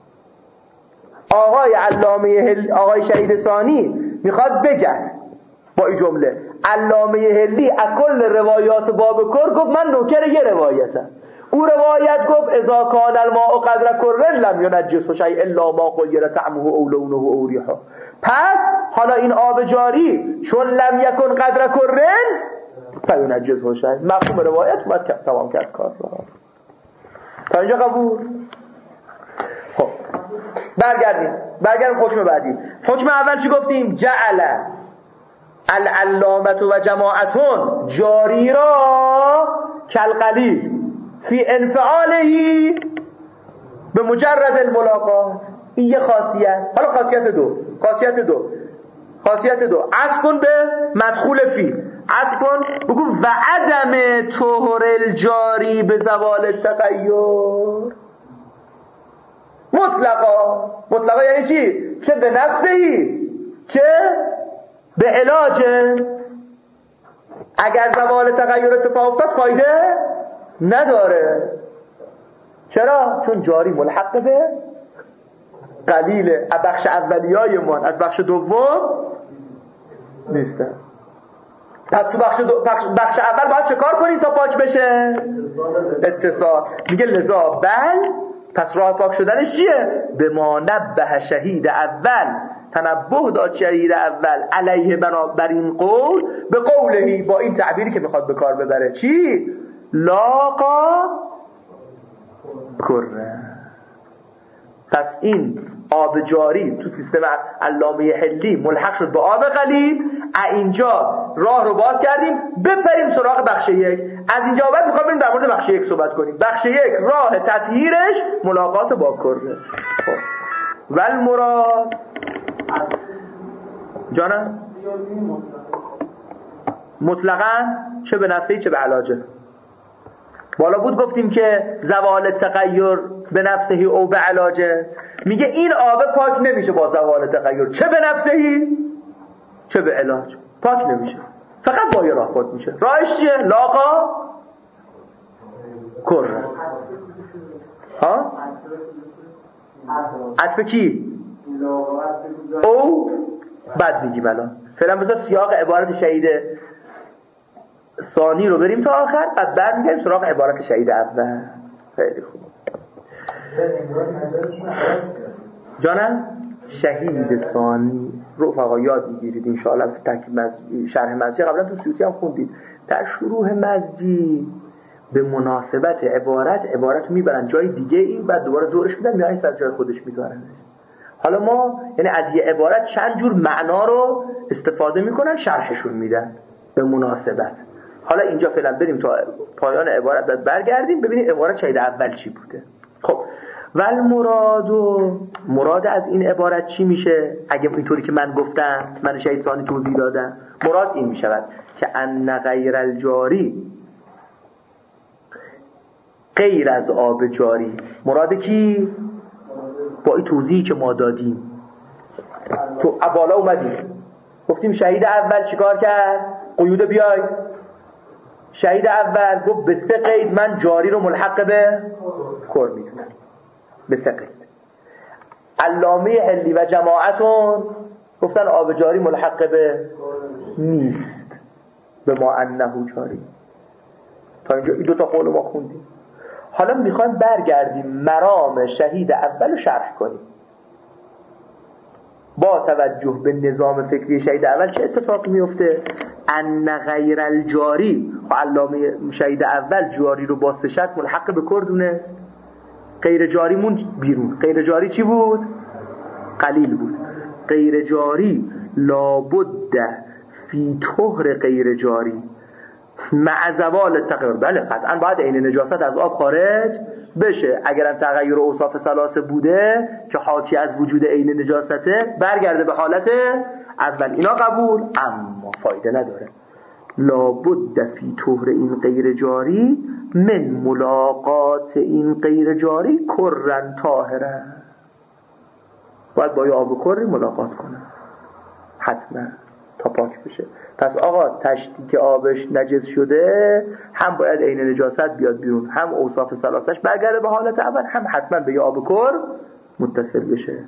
آقای علامه حلی، آقای شهید ثانی میخواد بگه با این جمله علامه حلی از کل روایات باب کر گفت من نوکر یه روایتم. او روایت گفت اذا کان الماء قدر کرن لم ینجزه شیء الا ما غیر طعمه او لونه او ریحه. پس حالا این آب جاری چون لم یکن قدر کرن فینجزه شیء. مفهوم روایت باید تمام کرد کار را. تا اینجا قبول؟ خب برگردیم برگردیم حکم بعدی. حکم اول چی گفتیم؟ جعل العلامه و جماعتون جاری را کالقلیل فی انفعالهی به مجرد الملاقات. این یه خاصیت. حالا خاصیت دو. خاصیت دو خاصیت دو عطف کن به مدخول فی. عطف کن بگو و عدم طهر الجاری به زوال التغیر. مطلقا. مطلقا یعنی چی؟ چه به نفسهی چه به علاجه. اگر زوال تغییر اتفاق افتاد فایده نداره. چرا؟ چون جاری ملحق به قلیله. از بخش اولیای ما از بخش دوم نیستن. پس تو بخش, دو... بخش... بخش اول باید چه کار کنیم تا پاک بشه؟ اتصال. میگه لذا بل، پس راه پاک شدنش چیه؟ به ما نبه شهید اول، تنبه داد شهید اول علیه بر این قول، به قولهی، با این تعبیری که میخواد به کار ببره. چی؟ لاقا کره. پس این آب جاری تو سیستم علامه حلی ملحق شد به آب قلیل. اینجا راه رو باز کردیم بپریم سراغ بخش یک. از اینجا بعد میخوام بریم در مورد بخش یک صحبت کنیم. بخش یک راه تطهیرش ملاقات با کره. خب والمراد جانم مطلقاً چه به نفسهی چه به علاجه. بالا بود گفتیم که زوال تغییر به نفسهی او به علاجه. میگه این آب پاک نمیشه با زوال تغییر، چه به نفسهی چه به علاج پاک نمیشه. فقط با یه راه پاک میشه. راهش چیه؟ لاقا کره. ها؟ عطف کی؟ او بعد میگیم الان. فعلا بذار سیاق عبارت شهید ثانی رو بریم تا آخر، بعد بعد میگیم سراغ عبارت شهید اول. خیلی خوب. جانم شهید ثانی رفقا یاد میگیرید ان شاء الله. ترکیب مزجی شرح مزجی قبلا تو سیوطی هم خوندید. در شروع مزجی به مناسبت عبارت عبارت میبرن جای دیگه ای، بعد دوباره دورش میدن میارن سر جای خودش میذارن. حالا ما یعنی از یه عبارت چند جور معنا رو استفاده میکنن شرحشون میدن به مناسبت. حالا اینجا فعلا بریم تا پایان عبارت بعد برگردیم ببینیم عبارت شهید اول چی بوده. خب والمراد، مراد از این عبارت چی میشه؟ اگه اینطوری که من گفتم، من شهید ثانی توضیح دادم، مراد این میشود که ان غیر الجاری، غیر از آب جاری. مراد کی؟ با این توضیحی که ما دادیم تو بالا اومدیم گفتیم شهید اول چیکار کرد؟ قیود بیای. شهید اول گفت به سه قید من جاری رو ملحق به کر میدونم. به سه قید. علامه حلی و جماعتون گفتن آب جاری ملحق به نیست، به ما انه جاری. تا اینجا این دوتا قول ما خوندیم. حالا میخوایم برگردیم مرام شهید اول رو شرح کنیم با توجه به نظام فکری شهید اول. چه اتفاقی میفته؟ ان غیر الجاری، و علامه شهید اول جاری رو با سه شرط ملحق به کر دونست. غیر جاری موند بیرون. غیر جاری چی بود؟ قلیل بود. غیر جاری لابد فی طهر غیر جاری مع زوال تغییر. بله قطعا باید عین نجاست از آب خارج بشه. اگر تغییر اوصاف ثلاثه بوده که حاکی از وجود عین نجاسته برگرده به حالت اول. اینا قبول، اما فایده نداره. لابد فی طهر این غیر جاری من ملاقات این غیر جاری کرن طاهرن. باید با یه آب کری ملاقات کنه حتما تا پاک بشه. پس آقا تشتی که آبش نجس شده هم باید عین نجاست بیاد بیرون، هم اوصاف ثلاثش برگرده به حالت اول، هم حتما به یه آب کر متصل بشه.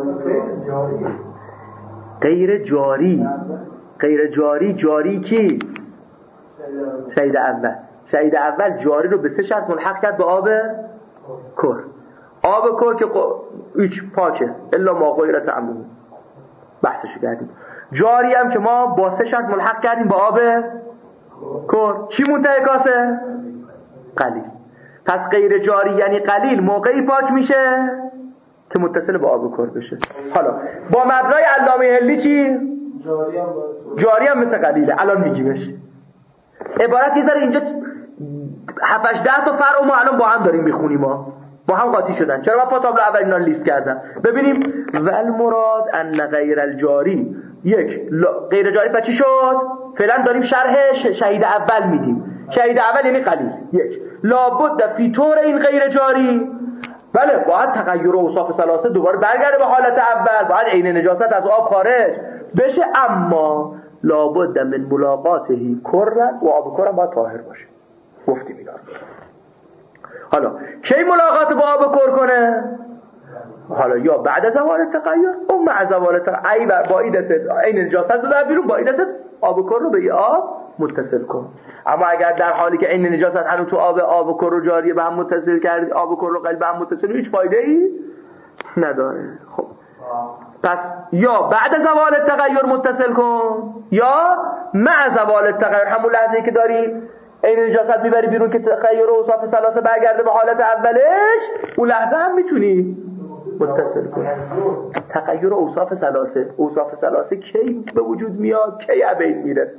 غیر جاری، غیر جاری جاری کی؟ شهید اول. شهید اول جاری رو به سه شرط ملحق کرد به آب کر. آب کر که هیچ پاکه الا ما غیر تعمیم، بحثشو کردیم. جاری هم که ما با سه شرط ملحق کردیم با آب کر. چی منتهی کاسه؟ قلیل. پس غیر جاری یعنی قلیل موقعی پاک میشه که متصل با آب کر بشه. حالا با مبنای علامه حلی چی؟ جاری هم, جاری هم مثل قلیله. الان میگیمش. عبارت یه ذره اینجا هفتش ده تا فرع ما الان با هم داریم میخونیم، ما با هم قاطی شدن. چرا من پا تابلو اول اینا لیست کردم؟ ببینیم والمراد ان غیر الجاری، یک غیر جاری پس چی شد؟ فعلا داریم شرح شهید اول میدیم. شهید اول یعنی قلیل. یک لابد فی طور این غیر جاری بله باید تغییر اوصاف ثلاثه دوباره برگرده به حالت اول، باید عین نجاست از آب خارج بشه، اما لابد من ملاقاته کرن و آب کرن باید طاهر باشه. گفتیم اینا. حالا کی ملاقات با آب کر کنه؟ حالا یا بعد از زوال تغییر او مع زوال تغییر با این دست عین نجاست رو در بیرون، با این دست آب کر رو به یه آب متصل کن. اما اگر در حالی که عین نجاست هنوز تو آب آب کر رو جاری به هم متصل کردی، آب کر رو قلیل به هم متصل، هیچ فایده ای نداره. خب پس یا بعد از زوال تغییر متصل کن یا مع زوال تغییر، همون لحظه‌ای که داری عین نجاست میبری بیرون که تغییر اوصاف ثلاثه برگرده به حالت اولش، اون لحظه هم میتونی متصل کن. تغییر اوصاف ثلاثه، اوصاف ثلاثه کی به وجود میاد، کی ابید میره؟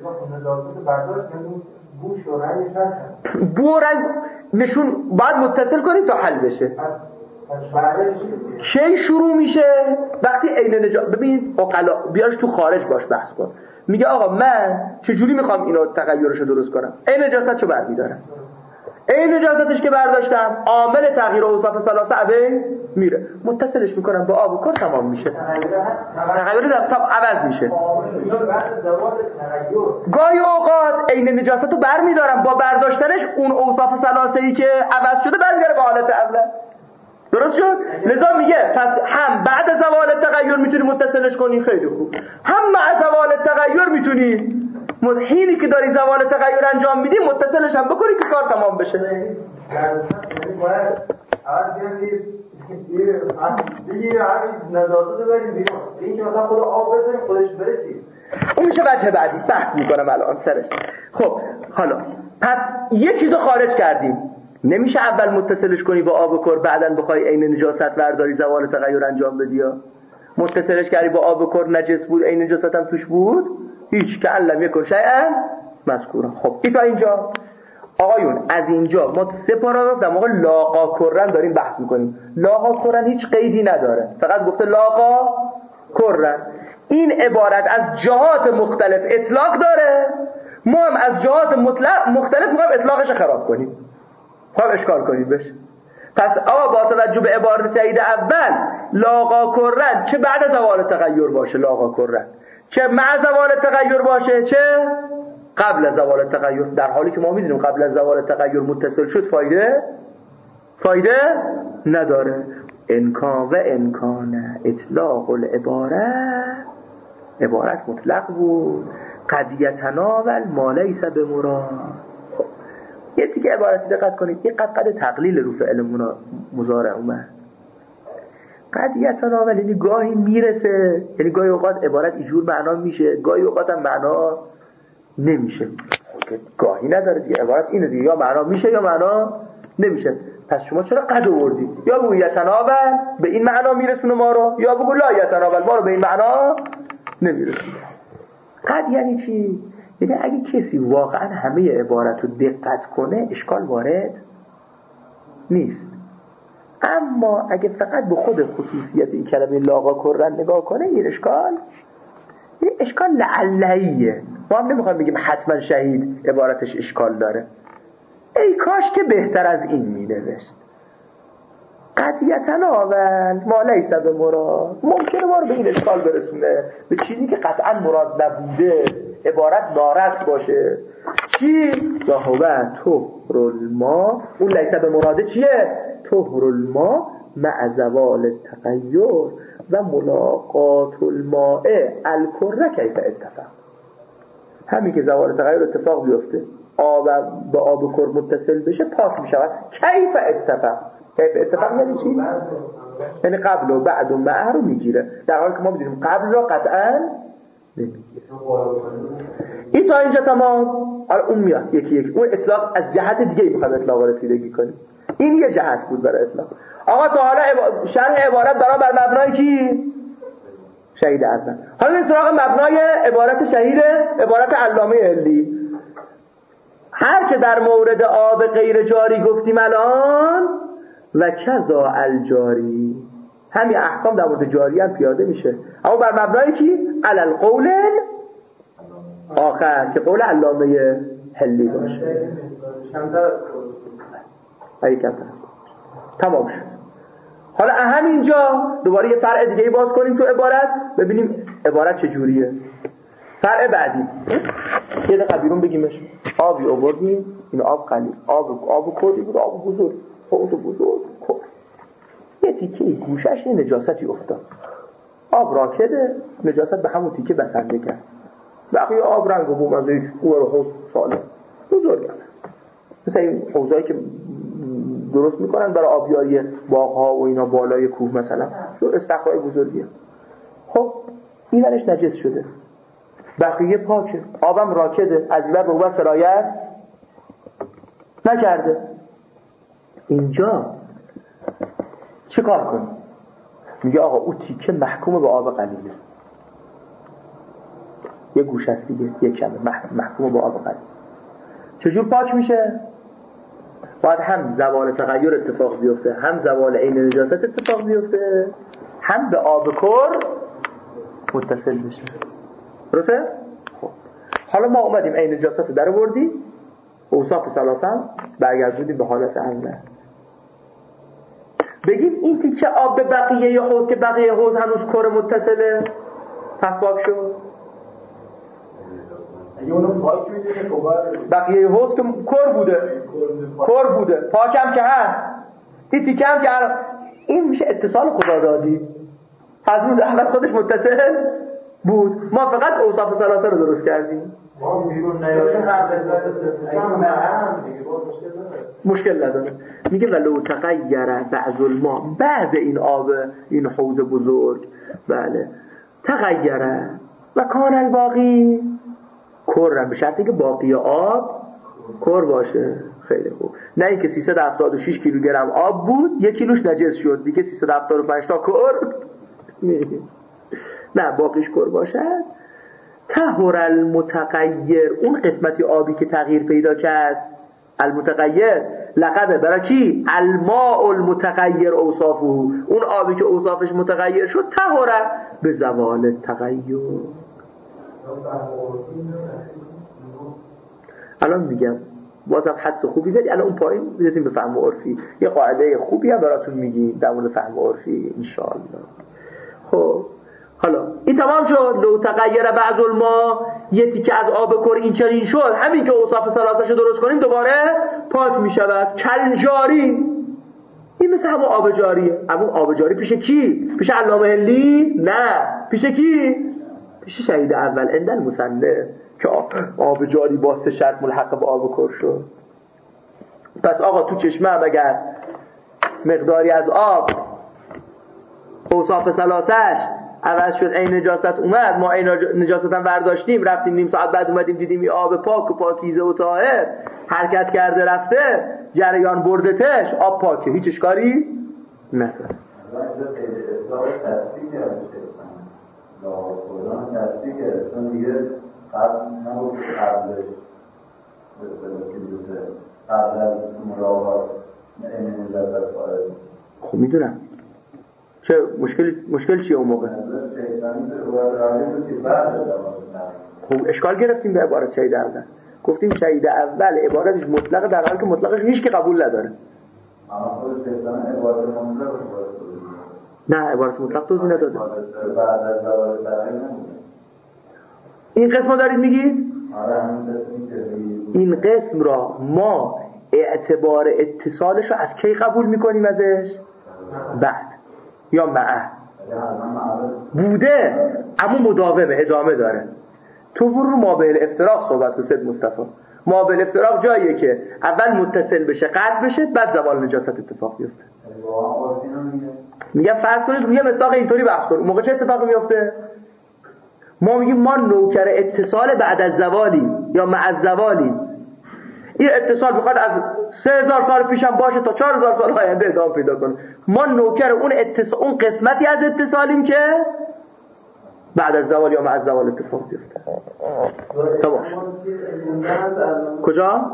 بو و رنگ نشون باید متصل کنیم تا حل بشه. کی شروع میشه؟ وقتی عین نجاست، ببین عقلا بیارش تو خارج باش بحث کن، میگه آقا من چجوری میخوام اینو تغییرشو درست کنم؟ عین نجاستشو برمی‌دارم، عین نجاستش که برداشتم عامل تغییر اوصاف ثلاثه ابی میره، متصلش میکنم با آب و کر، تمام میشه. تغییر در تاب عوض میشه. گاهی اوقات عین نجاستو برمی‌دارم، با برداشتنش اون اوصاف ثلاثه‌ای که عوض شده برمیگره به حالت اول. درست شد؟ لذا میگه پس هم بعد از زوال تغییر میتونی متصلش کنی، خیلی خوب، هم مع زوال تغییر میتونی حینی که داری زوال تغییر انجام میدی متصلش هم بکنی که کار تمام بشه. اون میشه وجه بعدی بحث میکنم الان سرش. خب حالا پس یه چیزو خارج کردیم، نمیشه اول متصلش کنی با آب و کر بعدن بخوای عین نجاست برداری زوال تغییر انجام بدی. یا متصلش کردی با آب و کر، نجس بود، عین نجاست هم توش بود، هیچ که علم یکن شیئا مذکورا. خب این تا اینجا آقایون، از اینجا ما سه پاراگراف در موقع لاقا کرن داریم بحث میکنیم. لاقا کرن هیچ قیدی نداره، فقط گفته لاقا کرن. این عبارت از جهات مختلف اطلاق داره، ما هم از جهات مطلق مختلف میخوایم اطلاقش خراب کنیم، خواهم اشکال کنیم بشه. پس آقا با توجه به عبارت جدید اول لاقا کرن، چه بعد از زوال تغییر باشه لاقا کرن، چه مع زوال تغییر باشه، چه قبل از زوال تغییر، در حالی که ما میدونیم قبل از زوال تغییر متصل شد فایده فایده نداره. انکان و انکانه اطلاق العبارت، عبارت مطلق بود، قد یتناول ما لیس بمراد. یه دیگه عبارتی دقت کنید، این قد قد تقلیل رو فعل مضارع اومد. قد یتناول یعنی گاهی میرسه، یعنی گاهی اوقات عبارت اینجور معنا میشه، گاهی اوقات هم معنا نمیشه. گاهی نداره دیگه، عبارت اینه دیگه، یا معنا میشه یا معنا نمیشه. پس شما چرا قد آوردی؟ یا بگو یتناول به این معنا میرسونه ما رو، یا بگو لا یتناول ما رو به این معنا نمیرسونه. قد یعنی چی؟ یعنی اگه کسی واقعا همه عبارت رو دقت کنه اشکال وارد نیست، اما اگه فقط به خود خصوصیت این کلمه لاقا کرن نگاه کنه این اشکال این اشکال لعلهیه. ما هم نمیخوایم بگیم حتما شهید عبارتش اشکال داره، ای کاش که بهتر از این می نوشت. قطعیتن آول ما لیسا به مراد، ممکنه ما رو به این اشکال برسونه، به چیزی که قطعا مراد نبوده، عبارت نارس باشه. چی؟ ذهوه طهر الماء، اون لیسا به مراده چیه؟ طهر الماء مع زوال التغیر و ملاقات الماء الکره کیف اتفاق. همین که زوال تغییر اتفاق بیفته، آب با آب کر متصل بشه پاک می شود. کیف اتفاق، کیف اتفاق یعنی چی؟ یعنی قبل و بعد و معه رو میگیره، در حالی که ما میدونیم قبل را قطعا نمیگیره. این تا اینجا تمام. حالا اون میاد یکی یکی، اون اطلاق از جهت دیگه میخواد اطلاق رسیدگی کنیم. این یه جهت بود برای اطلاق. آقا تا حالا عب... شرح عبارت برای بر مبنای کی؟ شهید اعظم. حالا این سراغ مبنای عبارت شهید، عبارت علامه علی. هر که در مورد آب غیر جاری گفتیم الان و کذا الجاری، همین احکام در مورد جاری هم پیاده میشه، اما بر مبنای کی؟ علی القول آخر که قول علامه حلی باشه. ای کمتر تمام شد. حالا همینجا دوباره یه فرع دیگه باز کنیم تو عبارت ببینیم عبارت چجوریه. فرع بعدی یه دقیقه بیرون بگیمش. آبی آوردیم، این آب قلیل، آب آب کردی بود، آب بزرگ، حوض بزرگ کرد. یه تیکه گوشش یه نجاستی افتاد، آب راکده، نجاست به همون تیکه بسنده کرد، بقیه آب رنگ و بوم از یک قوه حوض سالم بزرگ هم. مثل این حوضایی که درست میکنن برای آبیاری باغ‌ها و اینا بالای کوه مثلا، استخرهای بزرگیه. خب این ورش نجس شده، بقیه پاکه، آبم راکده، از این ور به اون ور سرایت نکرده. اینجا چه کار کنی؟ میگه آقا او تیکه محکوم به آب قلیله، یه گوش هست دیگه، یه کمه محکوم به آب قلیل. چجور پاک میشه؟ باید هم زوال تغییر اتفاق بیفته، هم زوال عین نجاست اتفاق بیفته، هم به آب کر متصل بشه. درسته؟ خب حالا ما اومدیم عین نجاست در آوردیم، اوصاف ثلاثه هم برگردوندیم به حالت اول. بگیم این تیکه آب به بقیه یا حوض که بقیه حوض هنوز کر متصله پس پاک شد. بقیه حوض که کر بوده کر بوده پاکم که هست، این تیکه هم که این میشه اتصال خدا دادی، از اون احمد خودش متصل بود، ما فقط اوصاف ثلاثه رو درست کردیم. مشکل نداره. میگه ولو تغیر بعض الماء، بعض این آب این حوض بزرگ بله تغیره و کان الباقی کر، به شرطی که باقی آب کر باشه. خیلی خوب. نه اینکه سیصد و هفتاد و شش کیلوگرم آب بود یک کیلوش نجس شد دیگه سیصد و هفتاد و پنج تا کر، نه باقیش کر باشد. طهر المتغیر، اون قسمتی آبی که تغییر پیدا کرد، المتغیر لقبه برای کی؟ الماء المتغیر اوصافه، اون آبی که اوصافش متغیر شد طهر به زوال تغیر. الان میگم بازم حدس خوبی زدی، الان اون پایین میرسیم به فهم عرفی، یه قاعده خوبی هم براتون میگیم در مورد فهم عرفی انشاءالله. خب حالا این تمام شد. لو تغیر بعض الماء، یه تیکه از آب کر این چنین شد، همین که اوصاف ثلاثه‌شو درست کنیم دوباره پاک میشود. کلجاری، این مثل همون آب جاریه. همون آب جاری پیش کی؟ پیش علامه هلی؟ نه، پیش کی؟ پیش شهید اول عند المصنف که آب جاری با سه شرط ملحق به آب کر شد. پس آقا تو چشمه هم اگر مقداری از آب اوصاف ثلاثه‌اش عوض شد، این نجاست اومد، ما این نجاست هم برداشتیم رفتیم، نیم ساعت بعد اومدیم دیدیم این آب پاک و پاکیزه و طاهر حرکت کرده رفته جریان بردتش، آب پاکه، هیچ اشکالی نداره. خب میدونم چه مشکل مشکل چیه اون موقع؟ خب اشکال گرفتیم به عبارت شهید اول، گفتیم شهید اول عبارتش مطلقه در حالی که مطلقش هیچ کی قبول نداره. نه عبارت مطلق توضیح نداده. این قسم رو دارید میگید؟ این قسم را ما اعتبار اتصالش رو از کی قبول میکنیم ازش؟ بعد یا معه بوده اما مداومه ادامه داره. تو برو مابعد افتراق صحبت کن سید مصطفی. مابعد افتراق جاییه که اول متصل بشه قطع بشه بعد زوال نجاست اتفاق بیفته. میگم فرض کنید روی مصداق اینطوری بحث کنید، موقع چه اتفاقی میفته؟ ما میگیم ما نوکر اتصال بعد از زوالی یا مع الزوالی. این اتصال بخواد از سه هزار سال پیشم باشه تا چهار هزار سال آینده ادامه پیدا کنه. ما نوکر اون اتصال، اون قسمتی از اتصالیم که بعد از زوال یا مع الزوال اتفاق بیفته. تمام. کجا؟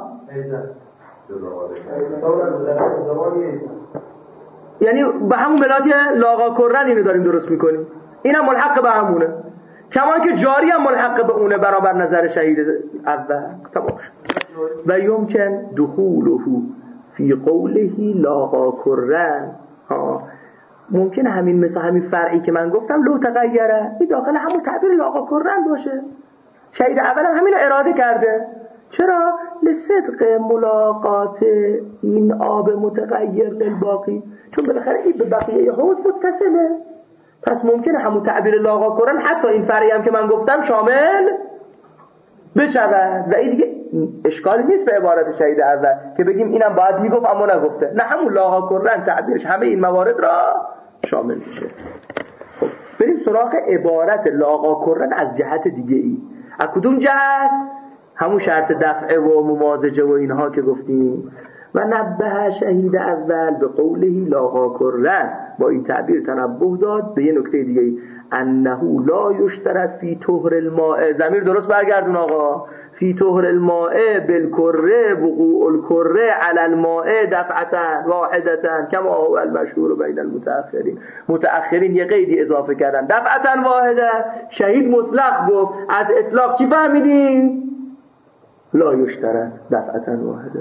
یعنی به همون ملاک لاغا کرن اینو داریم درست میکنیم. اینم ملحق به همونه، کمان که جاری هم ملحق به اونه برابر نظر شهید اول. تمام. و یمکن دخوله فی قوله لاغا کرن، ها ممکنه همین مثل همین فرعی که من گفتم لو تغیره این داخل همون تعبیر لاقا کرن باشه. شهید اول هم همین اراده کرده. چرا؟ لصدق ملاقات این آب متغیر للباقی، چون بالاخره این به بقیه حوض متصله. پس ممکنه همون تعبیر لاقا کرن حتی این فرعی هم که من گفتم شامل بشود و این دیگه اشکال نیست به عبارت شهید اول که بگیم اینم باید میگفت اما نگفته. نه، همون لاقا کرن تعبیرش همه این موارد را شامل میشه. خب بریم سراغ عبارت لاقا کرن از جهت دیگه ای. از کدوم جهت؟ همون شرط دفعه و ممازجه و اینها که گفتیم. و نبه شهید اول به قوله لاقا کرن، با این تعبیر تنبه داد به یه نکته دیگه ای، انه لا یشترط فی طهر الماء. ضمیر درست برگردون آقا. فی طهر الماء بالکره وقوع الکره علی الماء دفعتا واحدتا کما هو المشهور بین المتأخرین. متأخرین یه قیدی اضافه کردن، دفعتا واحده. شهید مطلق گفت، از اطلاق چی فهمیدیم؟ لا یشترط دفعتا واحده.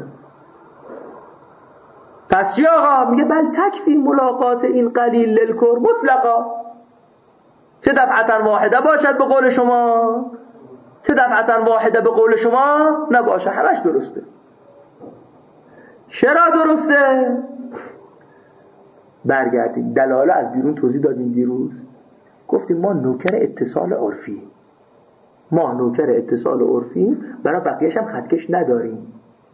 پس چی آقا؟ میگه بل تکفی ملاقات این قلیل للکر مطلقا. چه دفعتا واحده باشد به قول شما، چه دفعتا واحده به قول شما نباشه، همش درسته. چرا درسته؟ برگردیم دلاله از بیرون توضیح دادیم دیروز. گفتیم ما نوکر اتصال عرفی، ما نوکر اتصال عرفی، برای بقیه‌اش هم خطکش نداریم.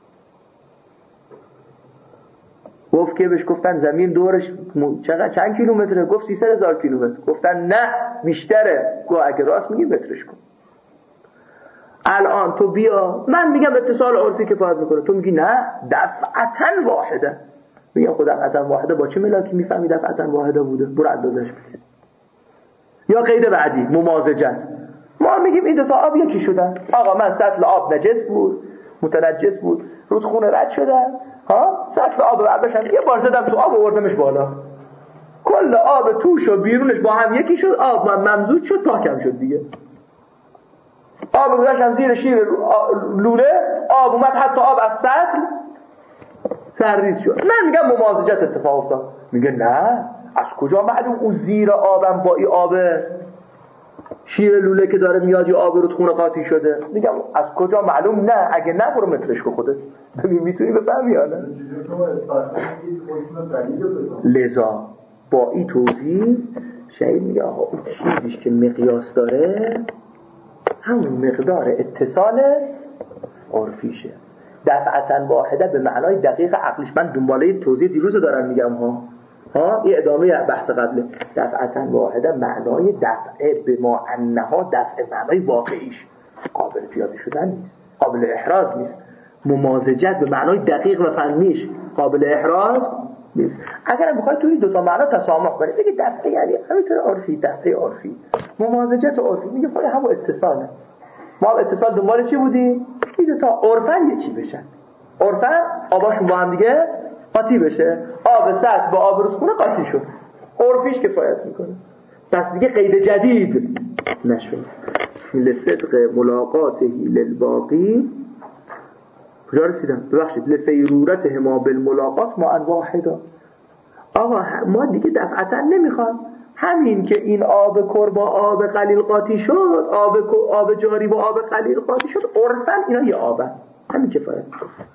گفت که بهش گفتن زمین دورش چقدر چند کیلومتره؟ گفت سیصد هزار کیلومتر. گفتن نه بیشتره. گفت اگه راست میگی مترش کن. الان تو بیا، من میگم اتصال عرفی کفایت میکنه، تو میگی نه دفعتا واحده. میگم خود دفعتا واحده با چه ملاکی میفهمی دفعتا واحده بوده؟ برو اندازش بگیر. یا قید بعدی ممازجت، ما میگیم این دو تا آب یکی شدن. آقا من سطل آب نجس بود، متنجس بود، رودخونه رد شدن، ها سطل آب برداشتم یه بار زدم تو آب آوردمش بالا، کل آب توش و بیرونش با هم یکی شد، آب من ممزوج شد پاکم شد دیگه. آب گذاشتم زیر شیر لوله، آب اومد حتی آب از سطل سرریز شد. من میگم ممازجت اتفاق افتاد. میگه نه، از کجا معلوم اون زیر آبم با این آب شیر لوله که داره میاد یه آب رودخونه قاطی شده؟ میگم از کجا معلوم؟ نه اگه نه برو مترش کو خودت ببین میتونی بفهمی یا نه. لذا با این توضیح شهید میگه آقا اون چیزیش که مقیاس داره همون مقدار اتصال عرفیشه. دفعتا واحده به معنای دقیق عقلیش. من دنباله توضیح دیروز دارم میگم ها ها یه ادامه بحث قبله. دفعتا واحده معنای دفعه به ما انها دفعه معنای واقعیش قابل پیاده شدن نیست، قابل احراز نیست. ممازجت به معنای دقیق و فنیش قابل احراز نیست. اگر بخوای توی دو تا معنا تسامح کنی بگی دفعه یعنی همینطور عرفی، دفعه عرفی، ممازجت عرفی، میگه فقط همون اتصاله. ما اتصال دنبال چی بودیم؟ این دو تا عرفن یکی بشن، عرفن آباشون با هم دیگه قاطی بشه، آب سطح با آب رودخونه قاطی شد، عرفیش کفایت میکنه. پس دیگه قید جدید نشد. لصدق ملاقاته للباقی کجا رسیدم؟ ببخشید لسیرورت هما بالملاقات ما واحدا. آقا ما دیگه دفعتا نمیخوام همین که این آب کر با آب قلیل قاطی شد، آب آب جاری با آب قلیل قاطی شد، عرفن اینا یه آبن، همین کفایت.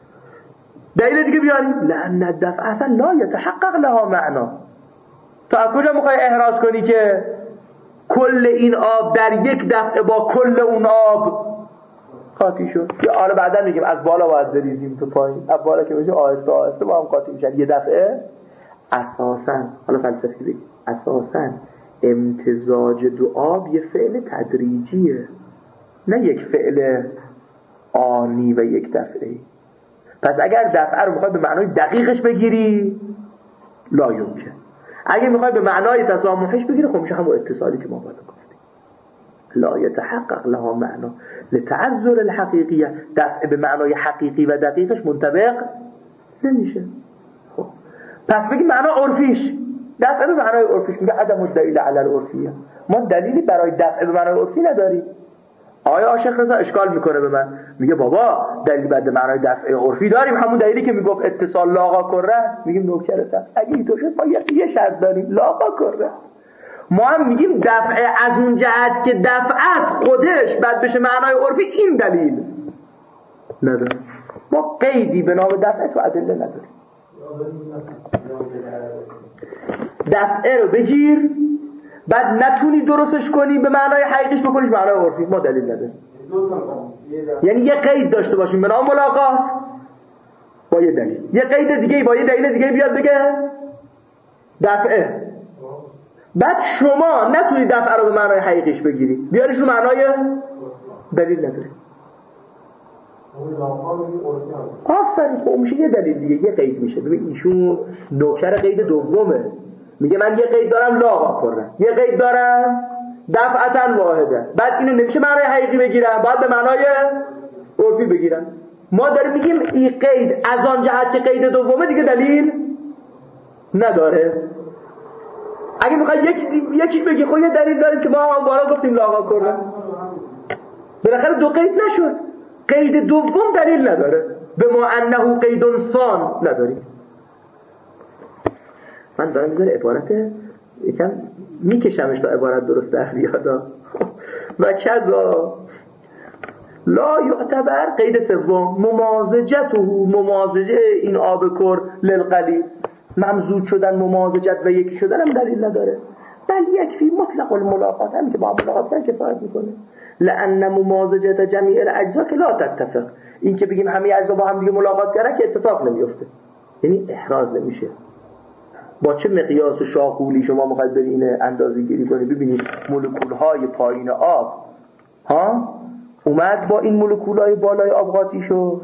دلیل دیگه بیاریم لأن الدفع اصلا لا يتحقق لها معنا. تا از کجا میخوای احراز کنی که کل این آب در یک دفعه با کل اون آب قاطی شد؟ یا آره بعدا میگیم از بالا باید بریزیم تو پایین، از بالا که میشه آهسته آهسته با هم قاطی میشن یه دفعه. اساسا حالا فلسفی بگیم اساسا امتزاج دو آب یه فعل تدریجیه، نه یک فعل آنی و یک دفعه‌ای. پس اگر دفعه رو میخوای به معنای دقیقش بگیری لا یمکن، اگه میخوای به معنای تسامحش بگیری خب میشه همون اتصالی که ما بالا گفتیم. لا يتحقق لها معنا لتعذر الحقیقیه، دفعه به معنای حقیقی و دقیقش منطبق نمیشه. خب پس بگی معنا عرفیش، دفعه به معنای عرفیش، میگه عدم الدلیل علی العرفیه، ما دلیلی برای دفعه به معنای عرفی نداریم. آقای عاشق رضا اشکال میکنه به من، میگه بابا دلیل بد معنای دفع عرفی داریم، همون دلیلی که میگفت اتصال لاغا کره. میگیم نوکرتم اگه اینطور شد ما یه شرط داریم لاغا کره. ما هم میگیم دفع از اون جهت که دفعت خودش بد بشه معنای عرفی، این دلیل نداره. ما قیدی به نام دفع تو ادله نداریم. دفعه رو بگیر بعد نتونی درستش کنی به معنای حقیقیش بکنیش معنای عرفی، ما دلیل نداریم. یعنی یه قید داشته باشیم به نام ملاقات با یه دلیل، یه قید دیگه با یه دلیل دیگه بیاد بگه دفعه، بعد شما نتونی دفعه رو به معنای حقیقیش بگیری بیاریش رو معنای دلیل نداری. آفرین، خب میشه یه دلیل دیگه، یه قید میشه. ببین ایشون نوکر قید دومه، میگه من یه قید دارم لاغا کنم، یه قید دارم دفعتاً واحده، بعد اینو نمیشه معنای حقیقی بگیرم، بعد به معنای عرفی بگیرم. ما داریم میگیم این قید از آن جهت که قید دومه دیگه دلیل نداره. اگه میخوای یک یکی بگی خب یه دلیل داریم که ما هم بالا گفتیم لاغا کنم، بالاخره دو قید نشد. قید دوم دلیل نداره، به ما انه قید انسان نداریم. من دارم میذاره عبارت یکم میکشمش تا عبارت درست در بیاد. و کذا لا یعتبر قید سوم ممازجته، ممازجه این آب کر للقلیل، ممزوج شدن ممازجت و یکی شدن هم دلیل نداره. بل یکفی مطلق الملاقات، هم که با ملاقات هم کفایت میکنه. لأن ممازجت جمیع الاجزا که لا تتفق، این که بگیم همه اجزا با هم دیگه ملاقات کردن که اتفاق نمیفته، یعنی احراز نمیشه. با چه مقیاس شاقولی شما میخواید برید اینه اندازه گیری کنید؟ ببینید مولکول های پایین آب ها اومد با این مولکول های بالای آب قاطی شد،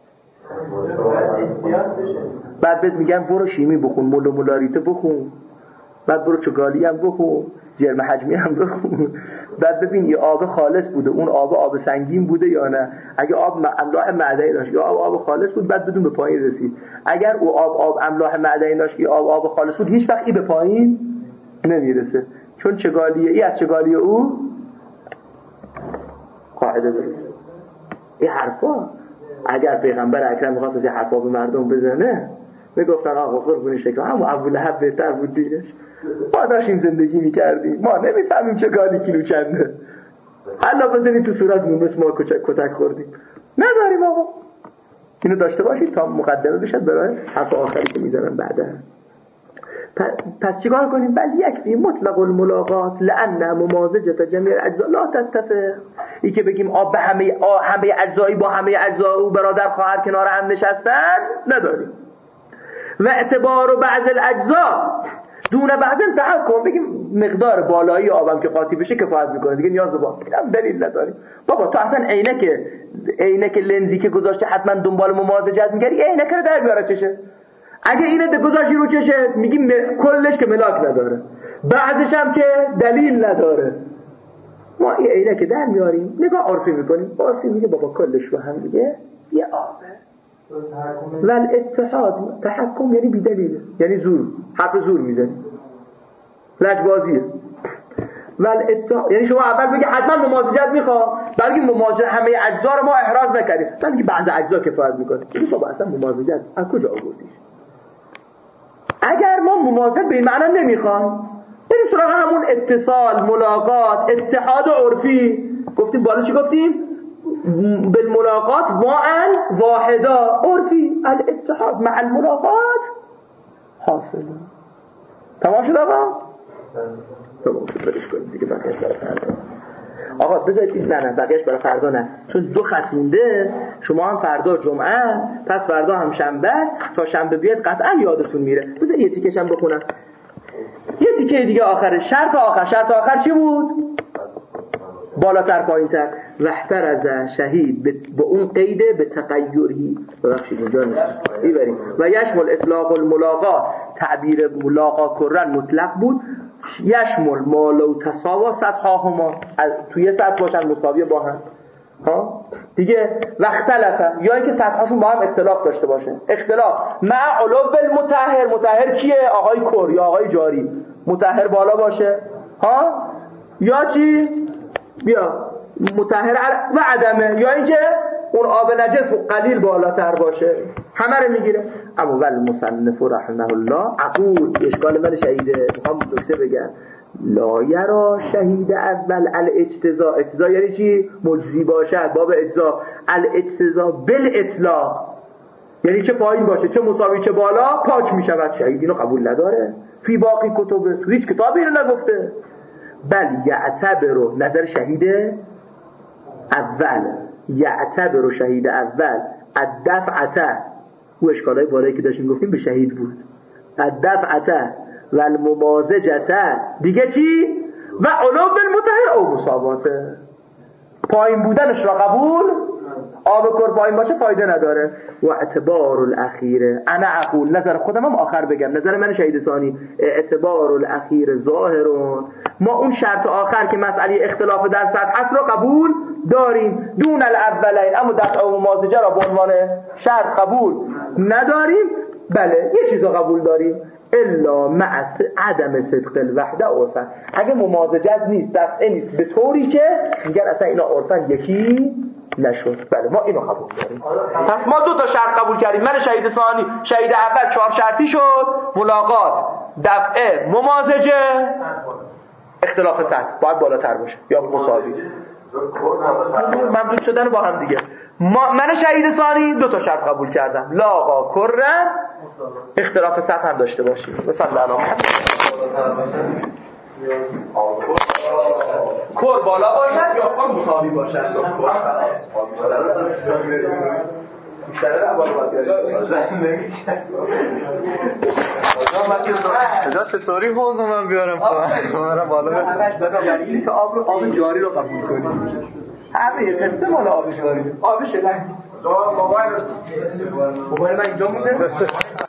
بعد بهت میگن برو شیمی بخون، مولومولاریته بخون، بعد برو چگالی هم بخون، جرم حجمی هم بخون، بعد ببین این آب خالص بوده، اون آب آب سنگین بوده یا نه. اگه آب املاح معدنی داشت یا آب آب خالص بود، بعد بدون به پایین رسید. اگر او آب آب املاح معدنی داشت یا آب آب خالص بود، هیچ وقت این به پایین نمیرسه، چون چگالیه ای از چگالیه او قاعده برسه. این حرفا اگر پیغمبر اکرم میخواست از این حرفا به مردم بزنه میگفتن آقا قربون شکل همون ابوالهب بهتر بود دیگه، ما داشتیم زندگی میکردیم، ما نمیفهمیم چه گالی کیلو چنده، حالا بزنید تو صورتمون مثل ما کتک خوردیم. نداریم آقا، اینو داشته باشید تا مقدمه بشد برای حرف آخری که میزنن بعدا. پس چیکار کنیم؟ بل یکفی مطلق الملاقات لأن ممازجت جمیع الاجزا لا تتفق. این که بگیم آب به همه همه اجزایی با همه اجزا او برادر خواهر کنار هم نشستن نداریم. و اعتبار بعض الاجزا دون بعض تحکم، بگیم مقدار بالایی آبم که قاطی بشه کفایت میکنه دیگه نیاز به باب هم دلیل نداریم. بابا تو اصلا عینک عینک لنزی که گذاشته حتما دنبال ممازجت میگردی، عینک رو در بیاره چشه. اگه اینه ده گذاشتی رو چشه میگیم کلش که ملاک نداره، بعضش هم که دلیل نداره. ما این عینک در میاریم نگاه عرفی میکنیم، عرفی میگه بابا کلش با هم دیگه یه آبه. ول اتحاد تحکم یعنی بی دلیل، یعنی زور، حرف زور میزنی، لجبازیه. ول اتحاد یعنی شما اول بگی حتما ممازجت میخواد، بلکه ممازجت همه اجزا رو ما احراز نکردیم، بلکه بعض اجزا کفایت میکنه. این بابا اصلا ممازجت از کجا آوردیش؟ اگر ما ممازجت به این معنی نمیخوام، بریم سراغ همون اتصال، ملاقات، اتحاد عرفی. گفتیم بالا چی گفتیم؟ بالملاقات واعن واحدا عرفی، الاتحاد مع الملاقات حاصل. تمام شد آقا؟ تمام شد، برش کنیم دیگه، بقیهش برای فردا. آقا بذارید این نه نه بقیهش برای فردا نه، چون دو خط مونده. شما هم فردا جمعه، پس فردا هم شنبه، تا شنبه بیاد قطعا یادتون میره. بذار یه تیکش هم بخونم، یه تیکه دیگه آخره. شرط آخر، شرط آخر چی بود؟ بالاتر پایینتر. وحتر از شهید به اون قیده به تغییری ببخشید اونجا نیست میبریم. و یشمل اطلاق الملاقا، تعبیر ملاقا کرن مطلق بود، یشمل ما لو تساوا سطحا هما، توی سطح باشن مساویه با هم ها دیگه. وختلفه یا اینکه سطحاشون با هم اختلاف داشته باشه. اختلاف مع علو المطهر، مطهر کیه؟ آقای کر یا آقای جاری، مطهر بالا باشه ها. یا چی؟ بیا مطهر و عدمه، یا اینکه اون آب نجس و قلیل بالاتر باشه، همه رو میگیره. اما ول مصنف رحمه الله عقول اشکال من شهیده میخوام نکته بگم لا یرا شهید اول الاجتزا. اجتزا یعنی چی؟ مجزی باشد، باب اجزا. الاجتزا بالاطلاق یعنی چه پایین باشه چه مساوی چه بالا پاک میشود. شهید اینو قبول نداره. فی باقی کتب تو هیچ کتابی اینو نگفته. بل یعتبر نظر شهید اول، یعتبر شهید اول الدفعته، او اشکالای بالایی که داشتیم گفتیم به شهید بود. الدفعته و الممازجته دیگه چی؟ و علو بالمطهر او مساواته. پایین بودنش را قبول، آب کر پایین باشه فایده نداره. و اعتبار الاخیره انا اقول، نظر خودم هم آخر بگم، نظر من شهید ثانی، اعتبار الاخیر ظاهرون، ما اون شرط آخر که مسئله اختلاف در سطح هست را قبول داریم، دون الاولین، اما دفع و ممازجه را به عنوان شرط قبول نداریم. بله یه چیز را قبول داریم، الا مع عدم صدق الوحده عرفا، اگه ممازجت نیست دفعه نیست به طوری که میگن اصلا اینا عرفا یکی نشد. بله ما اینو قبول داریم. پس ما دو تا شرط قبول کردیم، من شهید ثانی، شهید اول چهار شرطی شد، ملاقات، دفعه، ممازجه، اختلاف سطح باید بالاتر باشه یا مساوی، ممدود شدن با هم دیگه. ما من شهید ثانی دو تا شرط قبول کردم، لاقا کره، اختلاف سطح هم داشته باشیم. مثلا الان کور بالا باشد یا کور مساوی باشد. کجا چطوری حوض من بیارم خواهرم بالا بگم یعنی که آب رو آب جاری رو قبول کنیم. همه قصه مال آب جاری، آب شلنگ. موبایل موبایل من اینجا مونده.